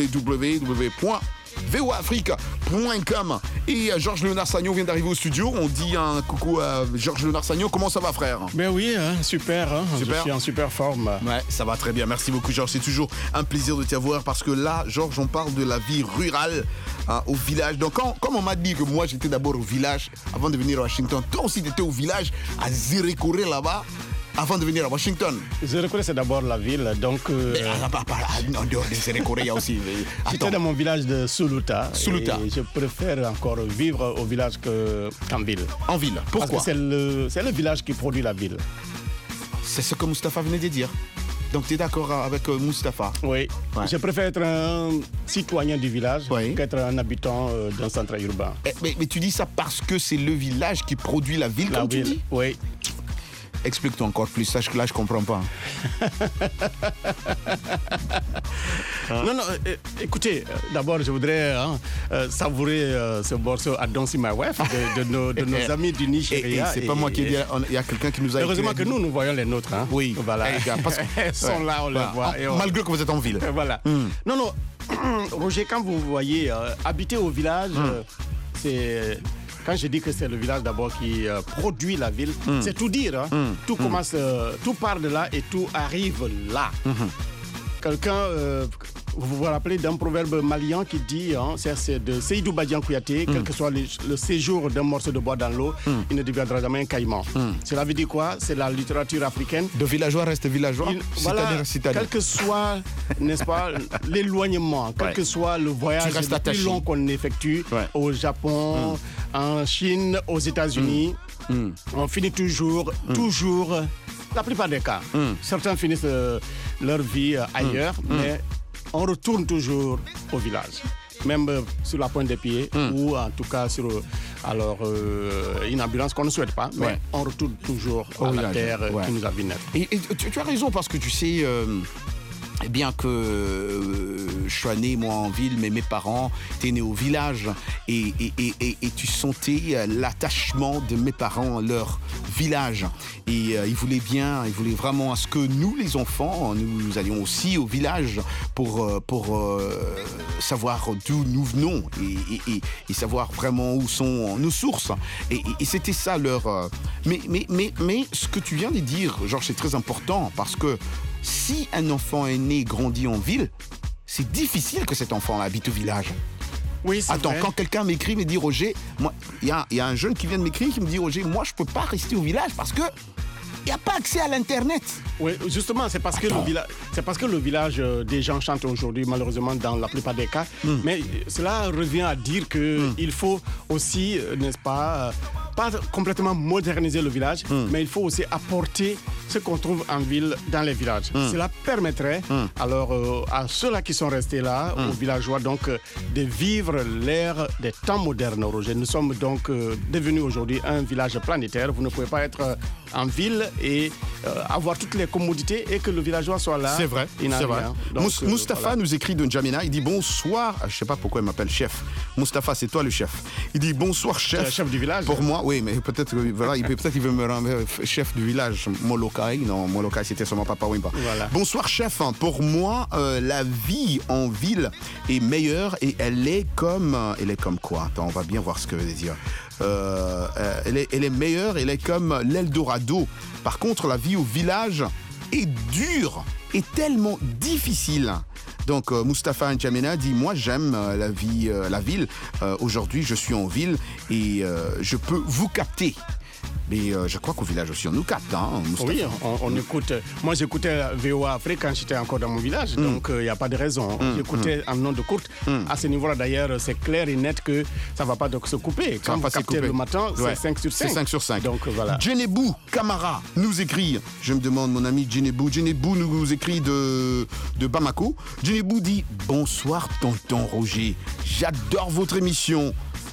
www.voafrique.com. Et Georges Léonard Sagnon vient d'arriver au studio. On dit un coucou à Georges Léonard Sagnon. Comment ça va, frère? Ben oui, hein, super, hein. Super. Je suis en super forme. Ouais, ça va très bien. Merci beaucoup, Georges. C'est toujours un plaisir de t'avoir parce que là, Georges, on parle de la vie rurale, hein, au village. Donc, comme on m'a dit que moi, j'étais d'abord au village avant de venir à Washington, toi aussi, tu étais au village à Zérékoré là-bas avant de venir à Washington. Zérékoré, c'est d'abord la ville. Donc, en dehors de Zérékoré, il y a aussi. J'étais dans mon village de Suluta. Suluta. Et je préfère encore vivre au village qu'en ville. En ville. Pourquoi? Parce que c'est le village qui produit la ville. C'est ce que Mustapha venait de dire. Donc tu es d'accord avec Mustapha? Oui. Ouais. Je préfère être un citoyen du village qu'être un habitant d'un centre urbain. Mais tu dis ça parce que c'est le village qui produit la ville, comme tu dis? Oui. Explique-toi encore plus, sache que là je comprends pas. Non, écoutez, d'abord je voudrais savourer ce morceau I Don't See My Wife de nos amis du Nigeria. C'est pas moi qui ai dit, il y a quelqu'un qui nous a heureusement que nous voyons les nôtres. Hein. Oui, voilà. Parce qu'ils sont là, on les voit. Malgré que vous êtes en ville. Voilà. Non, Roger, quand vous voyez habiter au village, c'est... Quand je dis que c'est le village d'abord qui produit la ville, c'est tout dire. Hein. Tout commence, tout part de là et tout arrive là. quelqu'un, vous vous rappelez d'un proverbe malien qui dit, c'est de Seydou Badian Kouyaté, quel que soit le séjour d'un morceau de bois dans l'eau, il ne deviendra jamais un caïman. Cela veut dire quoi? C'est la littérature africaine. De villageois reste villageois, voilà, citadin. Quel que soit, n'est-ce pas, l'éloignement, quel que soit le voyage le plus long qu'on effectue au Japon, en Chine, aux États-Unis, on finit toujours, la plupart des cas. Certains finissent leur vie ailleurs, mais on retourne toujours au village, même sur la pointe des pieds ou en tout cas sur une ambulance qu'on ne souhaite pas, mais on retourne toujours à la terre qui nous a vu naître. Et tu as raison parce que tu sais... bien que je sois né moi en ville, mais mes parents étaient nés au village et tu sentais l'attachement de mes parents à leur village et ils voulaient vraiment à ce que nous les enfants, nous allions aussi au village pour savoir d'où nous venons et savoir vraiment où sont nos sources et c'était ça leur... Mais ce que tu viens de dire, Georges, c'est très important parce que si un enfant est né, grandi en ville, c'est difficile que cet enfant habite au village. Oui, c'est Attends, vrai. quand quelqu'un m'écrit, me dit Roger, il y a un jeune qui vient de m'écrire qui me dit Roger, moi je peux pas rester au village parce que il n'y a pas accès à l'internet. Oui, justement, c'est parce que le village des gens chantent aujourd'hui, malheureusement, dans la plupart des cas. Mais cela revient à dire qu'il faut aussi, n'est-ce pas complètement moderniser le village, mais il faut aussi apporter ce qu'on trouve en ville dans les villages. Cela permettrait alors à ceux-là qui sont restés là, aux villageois, donc de vivre l'ère des temps modernes, Roger. Nous sommes donc devenus aujourd'hui un village planétaire. Vous ne pouvez pas être en ville et avoir toutes les commodités et que le villageois soit là. C'est vrai, il n'a c'est vrai. rien. Donc, Mustapha voilà. nous écrit de N'Djamena, il dit bonsoir, je sais pas pourquoi il m'appelle chef. Mustapha, c'est toi le chef. Il dit bonsoir chef. C'est le chef du village. Pour moi, oui, mais peut-être voilà, peut-être qu'il veut me rendre chef du village. Molokai, non, Molokai c'était seulement Papa Wimba. Voilà. Bonsoir chef, pour moi la vie en ville est meilleure et elle est comme quoi? Attends, on va bien voir ce que veut dire. Elle est meilleure, elle est comme l'Eldorado. Par contre, la vie au village est dure et tellement difficile. Donc, Mustapha N'Djamena dit, moi, j'aime la ville. Aujourd'hui, je suis en ville et je peux vous capter. Mais je crois qu'au village aussi, on nous capte, Mustapha. Oui, on écoute. Moi, j'écoutais VOA Afrique quand j'étais encore dans mon village, donc il n'y a pas de raison. J'écoutais en ondes courtes. À ce niveau-là, d'ailleurs, c'est clair et net que ça ne va pas donc se couper. Quand vous captez le matin, c'est 5 sur 5. C'est 5 sur 5. Donc, voilà. Djenebou Camara nous écrit, je me demande, mon ami Djenebou nous écrit de Bamako. Djenebou dit, bonsoir tonton Roger, j'adore votre émission.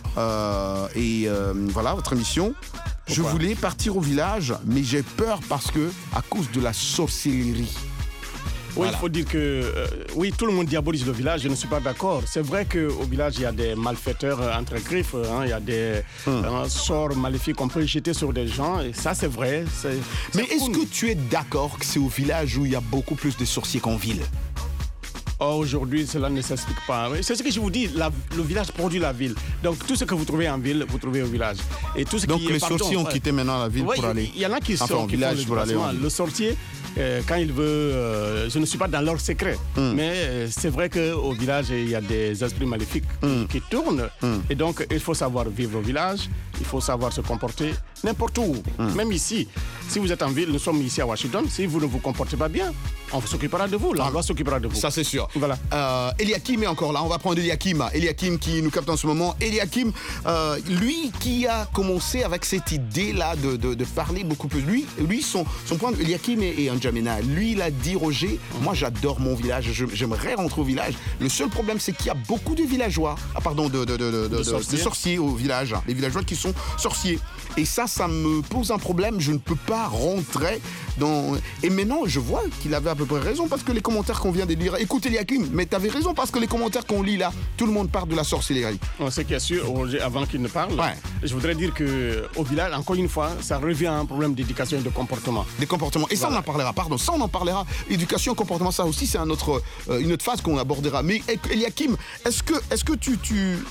Voilà, votre émission. Je voulais partir au village, mais j'ai peur parce que, à cause de la sorcellerie. Oui, Voilà. il faut dire que oui, tout le monde diabolise le village, je ne suis pas d'accord. C'est vrai qu'au village, il y a des malfaiteurs entre griffes, il y a des sorts maléfiques qu'on peut jeter sur des gens, et ça, c'est vrai. Mais est-ce que tu es d'accord que c'est au village où il y a beaucoup plus de sorciers qu'en ville? Aujourd'hui, cela ne s'explique pas. C'est ce que je vous dis, le village produit la ville. Donc, tout ce que vous trouvez en ville, vous trouvez au village. Et tout ce Donc, qui les sorciers ont quitté maintenant la ville pour aller... Il y en a qui enfin, sont au village pour aller en ville. Le sorcier, quand il veut... je ne suis pas dans leur secret, mais c'est vrai qu'au village, il y a des esprits maléfiques qui tournent. Et donc, il faut savoir vivre au village, il faut savoir se comporter n'importe où. Même ici, si vous êtes en ville, nous sommes ici à Washington, si vous ne vous comportez pas bien, on s'occupera de vous, la loi s'occupera de vous. Ça, c'est sûr. Voilà. Eliakim est encore là, on va prendre Eliakim. Eliakim qui nous capte en ce moment. Eliakim, lui qui a commencé avec cette idée-là de parler beaucoup plus. Lui son point de vue, Eliakim et N'Djamena, lui il a dit, Roger, moi j'adore mon village, j'aimerais rentrer au village. Le seul problème c'est qu'il y a beaucoup de villageois, de sorciers au village, les villageois qui sont sorciers. Et ça me pose un problème, je ne peux pas rentrer dans... Et maintenant je vois qu'il avait à peu près raison parce que les commentaires qu'on vient de lire, écoute Eliakim, mais tu avais raison parce que les commentaires qu'on lit là, tout le monde parle de la sorcellerie. Ce qui est sûr, avant qu'il ne parle, je voudrais dire qu'au village, encore une fois, ça revient à un problème d'éducation et de comportement. Des comportements. Et ça, on en parlera, ça, on en parlera. Éducation, comportement, ça aussi, c'est une autre phase qu'on abordera. Mais Eliakim, est-ce que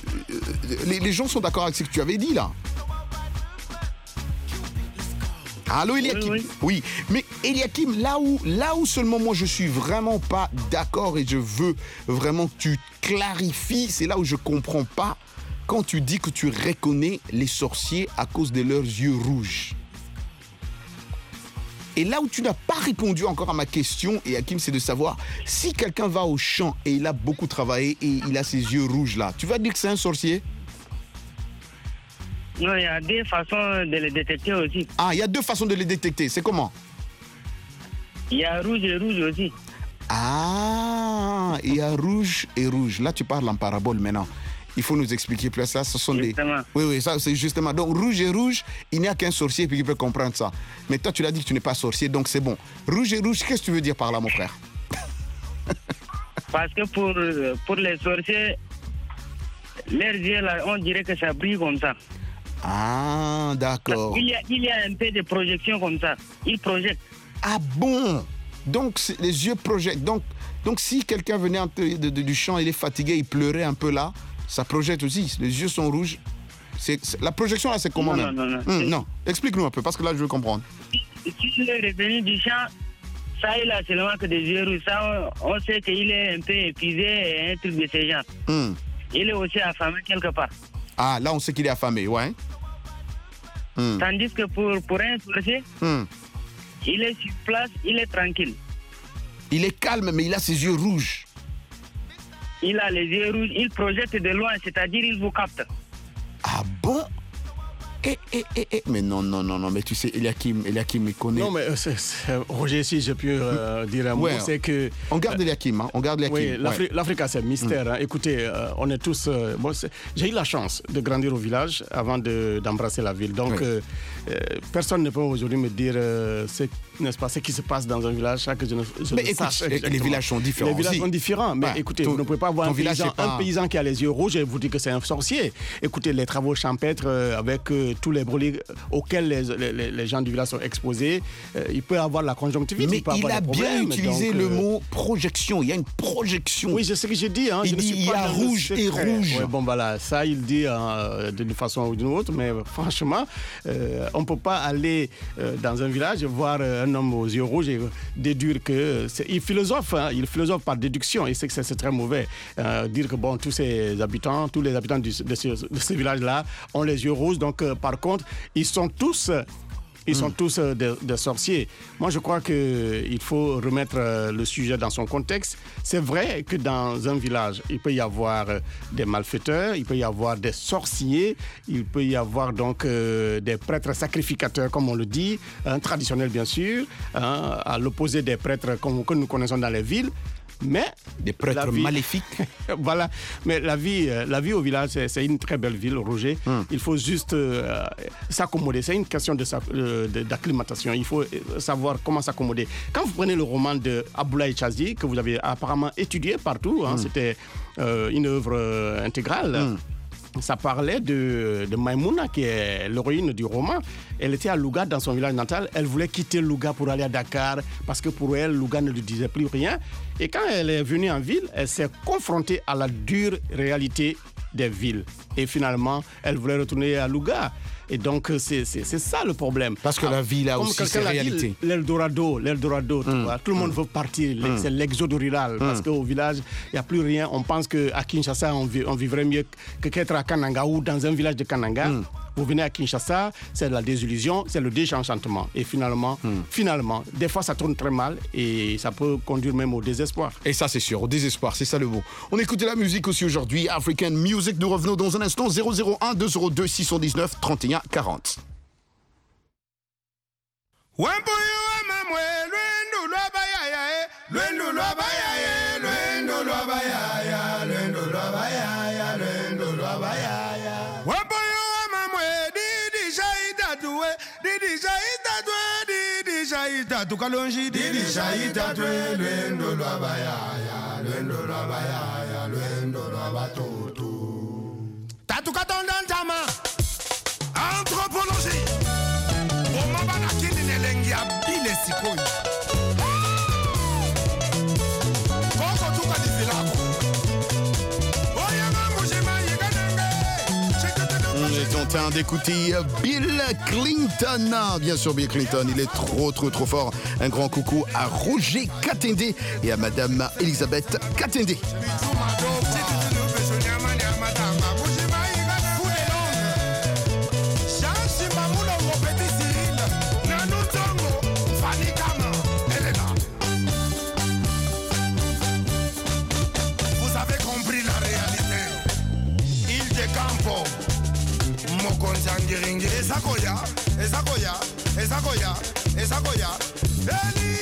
les gens sont d'accord avec ce que tu avais dit là? Allô, Eliakim? Oui. Mais Eliakim, là où seulement moi je suis vraiment pas d'accord et je veux vraiment que tu clarifies, c'est là où je comprends pas quand tu dis que tu reconnais les sorciers à cause de leurs yeux rouges. Et là où tu n'as pas répondu encore à ma question, Eliakim, c'est de savoir si quelqu'un va au champ et il a beaucoup travaillé et il a ses yeux rouges là, tu vas dire que c'est un sorcier? Non, il y a des façons de les détecter aussi. Ah, il y a deux façons de les détecter. C'est comment? Il y a rouge et rouge aussi. Ah, il y a rouge et rouge. Là, tu parles en parabole maintenant. Il faut nous expliquer plus ça. Ce sont justement. Oui, ça, c'est justement. Donc, rouge et rouge, il n'y a qu'un sorcier qui peut comprendre ça. Mais toi, tu l'as dit que tu n'es pas sorcier, donc c'est bon. Rouge et rouge, qu'est-ce que tu veux dire par là, mon frère? Parce que pour les sorciers, leurs yeux, là, on dirait que ça brille comme ça. Ah, d'accord. Il y a un peu de projection comme ça. Ils projettent. Ah bon? Donc, les yeux projettent. Donc si quelqu'un venait du champ, il est fatigué, il pleurait un peu là, ça projette aussi. Les yeux sont rouges. La projection, là, c'est comment même? Non. Explique-nous un peu, parce que là, je veux comprendre. Si il est revenu du champ, ça, il a seulement que des yeux rouges. Ça, on sait qu'il est un peu épuisé et un truc de ce genre. Il est aussi affamé quelque part. Ah, là, on sait qu'il est affamé, ouais. Tandis que pour un sorcier, il est sur place, il est tranquille. Il est calme, mais il a ses yeux rouges. Il a les yeux rouges, il projette de loin, c'est-à-dire il vous capte. Ah bon? Mais non, mais tu sais, Eliakim, il connaît. Non, mais Roger, si je peux dire un mot, c'est que... On garde Eliakim, on garde Eliakim. Oui, l'Afrique a ses mystères. Écoutez, on est tous... j'ai eu la chance de grandir au village avant d'embrasser la ville. Donc, personne ne peut aujourd'hui me dire, n'est-ce pas, ce qui se passe dans un village, que je mais écoute, les villages sont différents. Les villages sont différents, mais écoutez, vous ne pouvez pas avoir un paysan qui a les yeux rouges et vous dire que c'est un sorcier. Écoutez, les travaux champêtres avec tous les brûlés auxquels les gens du village sont exposés, il peut avoir la conjonctivite. Mais il a bien utilisé le mot projection. Il y a une projection. Oui, c'est ce que j'ai dit. Il dit il y a rouge et rouge. Ouais, bon, voilà, ça, il dit d'une façon ou d'une autre, mais franchement, on ne peut pas aller dans un village et voir un homme aux yeux rouges et déduire que... Il philosophe par déduction, et c'est que c'est très mauvais. Dire que bon, tous les habitants de ce village-là ont les yeux rouges, donc par contre, ils sont tous des sorciers. Moi, je crois qu'il faut remettre le sujet dans son contexte. C'est vrai que dans un village, il peut y avoir des malfaiteurs, il peut y avoir des sorciers, il peut y avoir donc des prêtres sacrificateurs, comme on le dit, traditionnels bien sûr, à l'opposé des prêtres que nous connaissons dans les villes. Mais des prêtres maléfiques. Voilà. Mais la vie au village, c'est une très belle ville, Roger. Il faut juste s'accommoder. C'est une question d'acclimatation. Il faut savoir comment s'accommoder. Quand vous prenez le roman de Aboulaye Chazi, que vous avez apparemment étudié partout, c'était une œuvre intégrale. Ça parlait de Maïmouna, qui est l'héroïne du roman. Elle était à Louga, dans son village natal. Elle voulait quitter Louga pour aller à Dakar, parce que pour elle, Louga ne lui disait plus rien. Et quand elle est venue en ville, elle s'est confrontée à la dure réalité des villes. Et finalement, elle voulait retourner à Louga. Et donc, c'est ça le problème. Parce que la ville a aussi ses réalités. L'Eldorado, tout le monde veut partir. C'est l'exode rural. Parce qu'au village, il n'y a plus rien. On pense qu'à Kinshasa, on vivrait mieux qu'être à Kananga ou dans un village de Kananga. Vous venez à Kinshasa, c'est la désillusion, c'est le désenchantement. Et finalement, des fois, ça tourne très mal et ça peut conduire même au désespoir. Et ça, c'est sûr, au désespoir, c'est ça le mot. On écoutait la musique aussi aujourd'hui, African Music. Nous revenons dans un instant, 001 202 619 31 40. Tukalonji didi shaita twe lendo lwa bayaya lendo lwa bayaya lendo lwa batoto tatuka tondantama anthropologie bomaba na kini nelengi abile sikoi koko tuka dizilako On est en temps d'écouter Bill Clinton. Bien sûr, Bill Clinton, il est trop fort. Un grand coucou à Roger Katende et à Madame Elisabeth Katende. Esakoya, Eli,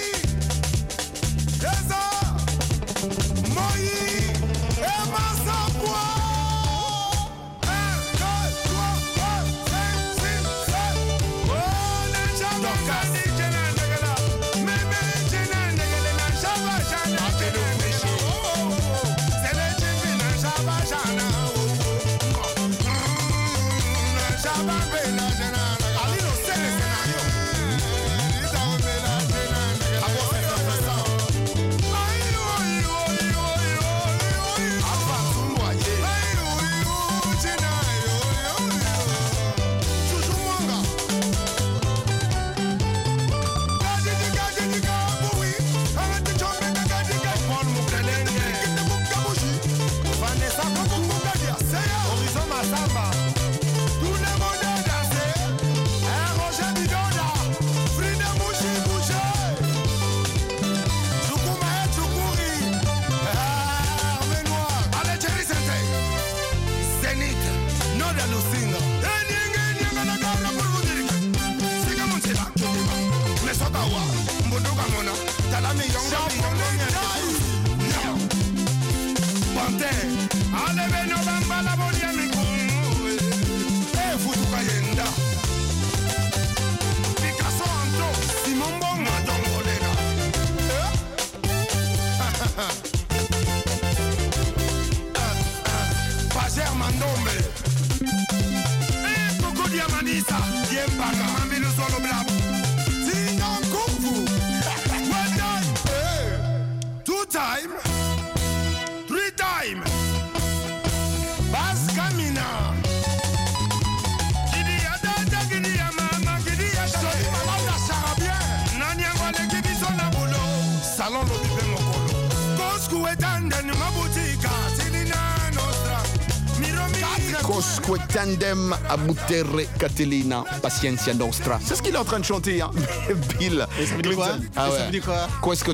Eza, Moyi, Emma Sabwa. 1, 2, 3, 4, 5, 6, 7. Oh, Nejaba, Kasi, Jena, Negela, Meme, Jena, Negela, Najaba, Jana, Jena, Negela. Sele, Jimbi, Najaba, Jana. Najaba, Bela, Jena. Alino, Sele, Senayo. Cosque tandem abutere Catilina Paciencia Nostra. C'est ce qu'il est en train de chanter, hein. Bill. Et ça veut dire quoi? Ah ouais. Ça veut dire quoi?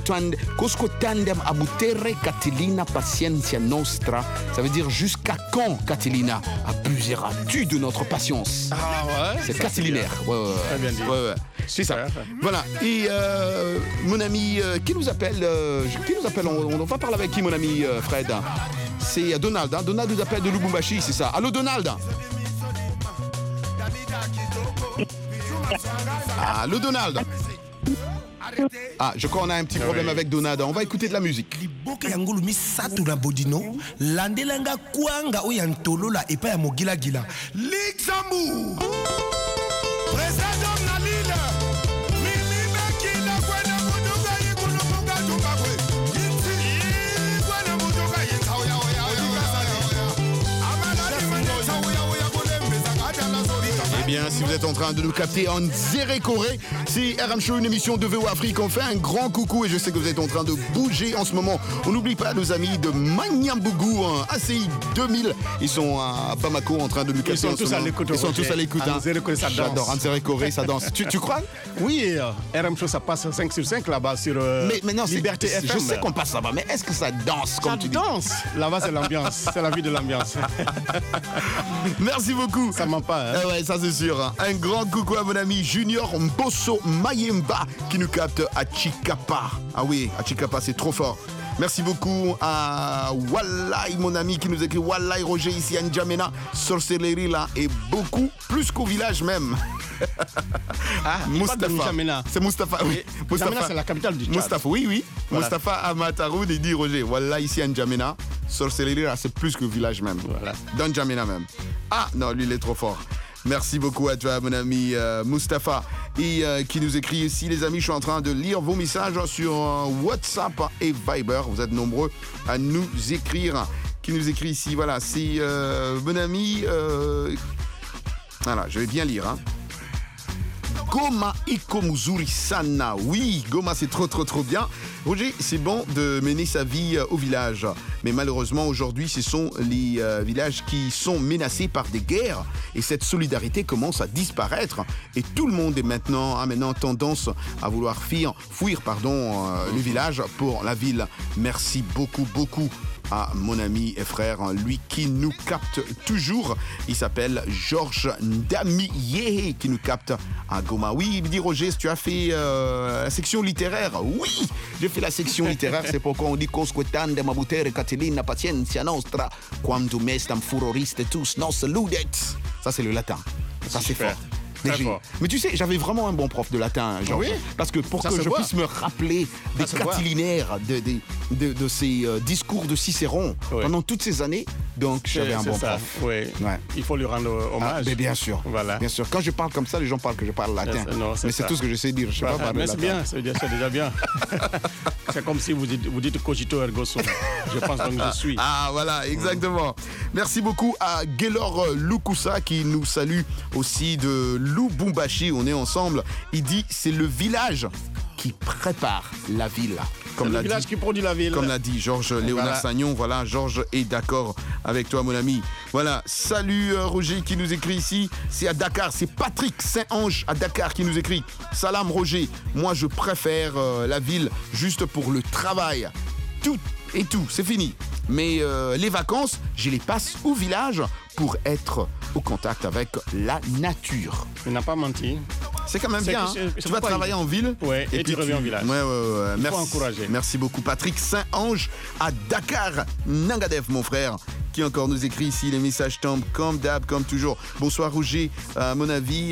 Cosque tandem abutere Catilina Paciencia Nostra. Ça veut dire jusqu'à quand, Catilina, abuseras-tu de notre patience? Ah ouais. C'est catilinaire. Ouais. Très bien dit. Ouais. C'est ça. Voilà. Et mon ami, qui nous appelle? On va parler avec qui, mon ami Fred? C'est Donald. Hein? Donald nous appelle de Lubumbashi, c'est ça. Allô, Donald? Allô, Donald? Ah, je crois qu'on a un petit problème avec Donald. On va écouter de la musique. Eh bien, si vous êtes en train de nous capter en Zéré Corée, c'est RM Show, une émission de VO Afrique. On fait un grand coucou et je sais que vous êtes en train de bouger en ce moment. On n'oublie pas nos amis de Magnambougou, ACI 2000. Ils sont à Bamako en train de nous capter. Ils sont tous à l'écoute. Ils sont tous à l'écoute. J'adore. En Zéré Corée, ça danse. Tu crois? Oui, RM Show, ça passe 5 sur 5 là-bas sur mais non, Liberté FM. Je sais qu'on passe là-bas, mais est-ce que ça danse comme tu dis? Ça danse. Là-bas, c'est l'ambiance. C'est la vie de l'ambiance. Merci beaucoup. Ça ment pas. Hein? Ouais, ça c'est sûr. Un grand coucou à mon ami Junior Mbosso Mayemba qui nous capte à Chikapa. Ah oui, à Chikapa, c'est trop fort. Merci beaucoup à Wallahi, mon ami, qui nous écrit Wallahi Roger ici à N'Djamena. Sorcellerie là est beaucoup plus qu'au village même. Ah, Mustapha. C'est Mustapha, oui. N'Djamena, c'est la capitale du Tchad. Mustapha, oui. Voilà. Mustapha Amataroud, il dit Roger, Wallahi ici à N'Djamena. Sorcellerie là, c'est plus qu'au village même. Voilà. Dans N'Djamena même. Ah non, lui il est trop fort. Merci beaucoup à toi, mon ami Mustapha, et qui nous écrit ici. Les amis, je suis en train de lire vos messages sur WhatsApp et Viber. Vous êtes nombreux à nous écrire. Qui nous écrit ici, voilà, c'est mon ami Voilà, je vais bien lire. Hein. Goma Iko Muzuri Sana. Oui, Goma, c'est trop bien. Roger, c'est bon de mener sa vie au village. Mais malheureusement, aujourd'hui, ce sont les villages qui sont menacés par des guerres. Et cette solidarité commence à disparaître. Et tout le monde est maintenant tendance à vouloir fuir le village pour la ville. Merci beaucoup à mon ami et frère, lui qui nous capte toujours. Il s'appelle Georges Ndamiye, qui nous capte à Goma. Oui, il me dit Roger, tu as fait la section littéraire. Oui, j'ai fait la section littéraire. C'est pourquoi on dit Cosquetande, Mabutere, Catilina, Paciencia Nostra, Quantum Mestam Furoriste tous nos saludet. Ça, c'est le latin. Ça, c'est fort. Mais tu sais, j'avais vraiment un bon prof de latin, Georges. Oui, parce que pour que je puisse me rappeler des catilinaires, de ces discours de Cicéron pendant toutes ces années, donc j'avais un bon prof. Oui. Ouais. Il faut lui rendre hommage. Mais bien sûr. Voilà. Bien sûr. Quand je parle comme ça, les gens parlent que je parle latin. Mais c'est tout ce que je sais dire. Je sais pas parler latin. C'est déjà bien. C'est comme si vous dites cogito ergo sum. Je pense donc je suis. Ah voilà, exactement. Merci beaucoup à Gaylor Lukusa qui nous salue aussi de Lubumbashi. On est ensemble. Il dit c'est le village qui prépare la ville. Comme le village qui produit la ville. Comme l'a dit Georges Léonard Sagnon. Voilà, Georges est d'accord avec toi, mon ami. Voilà, salut Roger qui nous écrit ici. C'est à Dakar, c'est Patrick Saint-Ange à Dakar qui nous écrit. Salam Roger, moi je préfère la ville juste pour le travail. Tout, c'est fini. Mais les vacances, je les passe au village pour être au contact avec la nature. Il n'a pas menti. C'est quand même bien. Tu vas travailler en ville et tu reviens au village. Ouais. Merci. Faut encourager. Merci beaucoup. Patrick Saint-Ange à Dakar, Nangadev, mon frère, qui encore nous écrit ici. Les messages tombent comme d'hab, comme toujours. Bonsoir Roger. Mon avis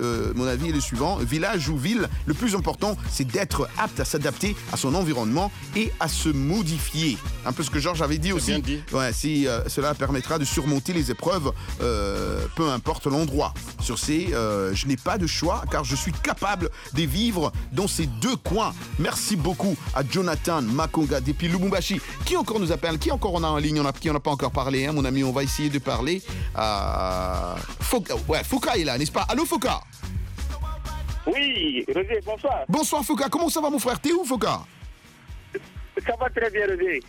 est le suivant. Village ou ville, le plus important, c'est d'être apte à s'adapter à son environnement et à se modifier. Un peu ce que Georges avait dit aussi. Bien dit. Ouais, cela permettra de surmonter les épreuves, peu importe l'endroit. Sur ces, je n'ai pas de choix car je suis capable de vivre dans ces deux coins. Merci beaucoup à Jonathan Makonga depuis Lubumbashi. Qui encore nous appelle? Qui encore on a en ligne? Qui on n'a pas encore parlé, hein, mon ami? On va essayer de parler à Foka. Ouais, Foka est là, n'est-ce pas? Allô, Foka? Oui, Roger, bonsoir. Bonsoir, Foka. Comment ça va, mon frère? T'es où, Foka? Ça va très bien, Roger.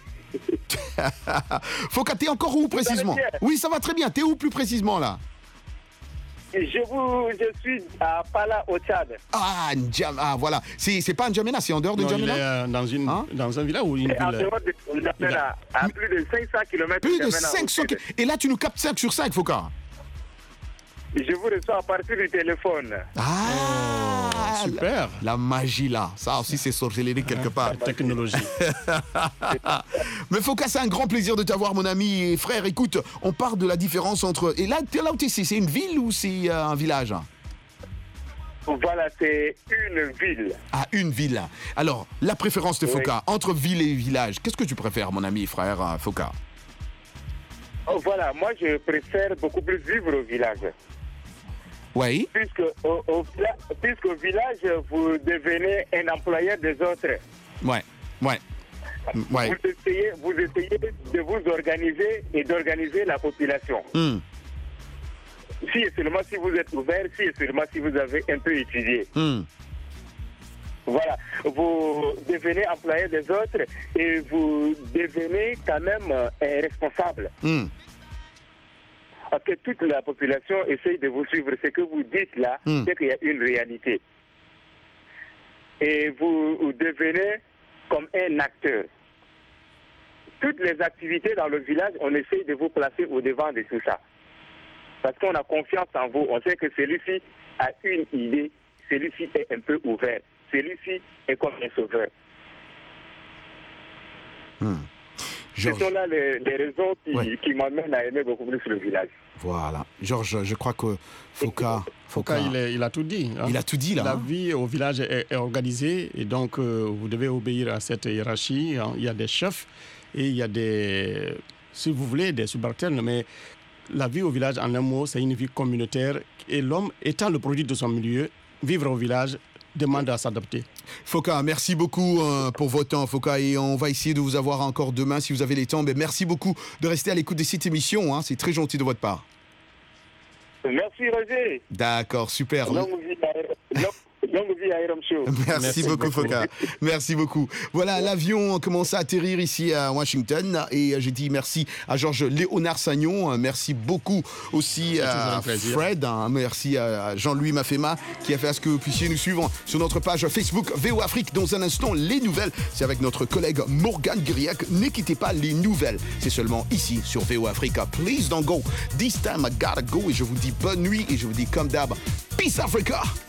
Foka, t'es encore où précisément? Oui, ça va très bien. T'es où plus précisément là? Je suis à Pala au Tchad. Ah, voilà. C'est pas N'Djamena, c'est en dehors de N'Djamena? Il est dans un village ou une ville? En dehors de N'Djamena, à plus de 500 km. Plus de 500 km. Et là, tu nous captes 5 sur 5, Foka? Je vous reçois à partir du téléphone. Ah, super. La magie là, ça aussi c'est sorcellerie quelque part. Technologie. Mais Foka, c'est un grand plaisir de t'avoir, mon ami et frère. Écoute, on parle de la différence entre... Et là où tu es, c'est une ville ou c'est un village? Voilà, c'est une ville. Ah, une ville. Alors, la préférence de Foka, entre ville et village, qu'est-ce que tu préfères, mon ami et frère Foka? Voilà, moi je préfère beaucoup plus vivre au village. Oui. Puisque au village, vous devenez un employeur des autres. Ouais. Vous essayez de vous organiser et d'organiser la population. Si et seulement si vous êtes ouvert, si et seulement si vous avez un peu étudié. Voilà, vous devenez employeur des autres et vous devenez quand même un responsable. Parce que toute la population essaye de vous suivre. Ce que vous dites là, c'est qu'il y a une réalité. Et vous devenez comme un acteur. Toutes les activités dans le village, on essaye de vous placer au devant de tout ça. Parce qu'on a confiance en vous. On sait que celui-ci a une idée, celui-ci est un peu ouvert. Celui-ci est comme un sauveur. Ce sont là les raisons qui m'amènent à aimer beaucoup plus le village. Voilà. Georges, je crois que Foka il a tout dit. Hein. Il a tout dit là. La vie au village est organisée et donc vous devez obéir à cette hiérarchie. Hein. Il y a des chefs et il y a des, si vous voulez, des subalternes, mais la vie au village, en un mot, c'est une vie communautaire et l'homme étant le produit de son milieu, vivre au village demande à s'adapter. Foka, merci beaucoup pour votre temps, Foka, et on va essayer de vous avoir encore demain si vous avez les temps. Mais merci beaucoup de rester à l'écoute de cette émission, hein. C'est très gentil de votre part. Merci Roger. D'accord, super. Longue vie à RM Show. Merci beaucoup, Foka. Merci beaucoup. Voilà, l'avion commence à atterrir ici à Washington et j'ai dit merci à Georges Léonard Sagnon. Merci beaucoup aussi à Fred. Merci à Jean-Louis Mafema qui a fait à ce que vous puissiez nous suivre sur notre page Facebook VO Afrique. Dans un instant, les nouvelles. C'est avec notre collègue Morgane Guiriac. Ne quittez pas les nouvelles. C'est seulement ici sur VO Africa. Please don't go. This time I gotta go. Et je vous dis bonne nuit et je vous dis comme d'hab, Peace Africa.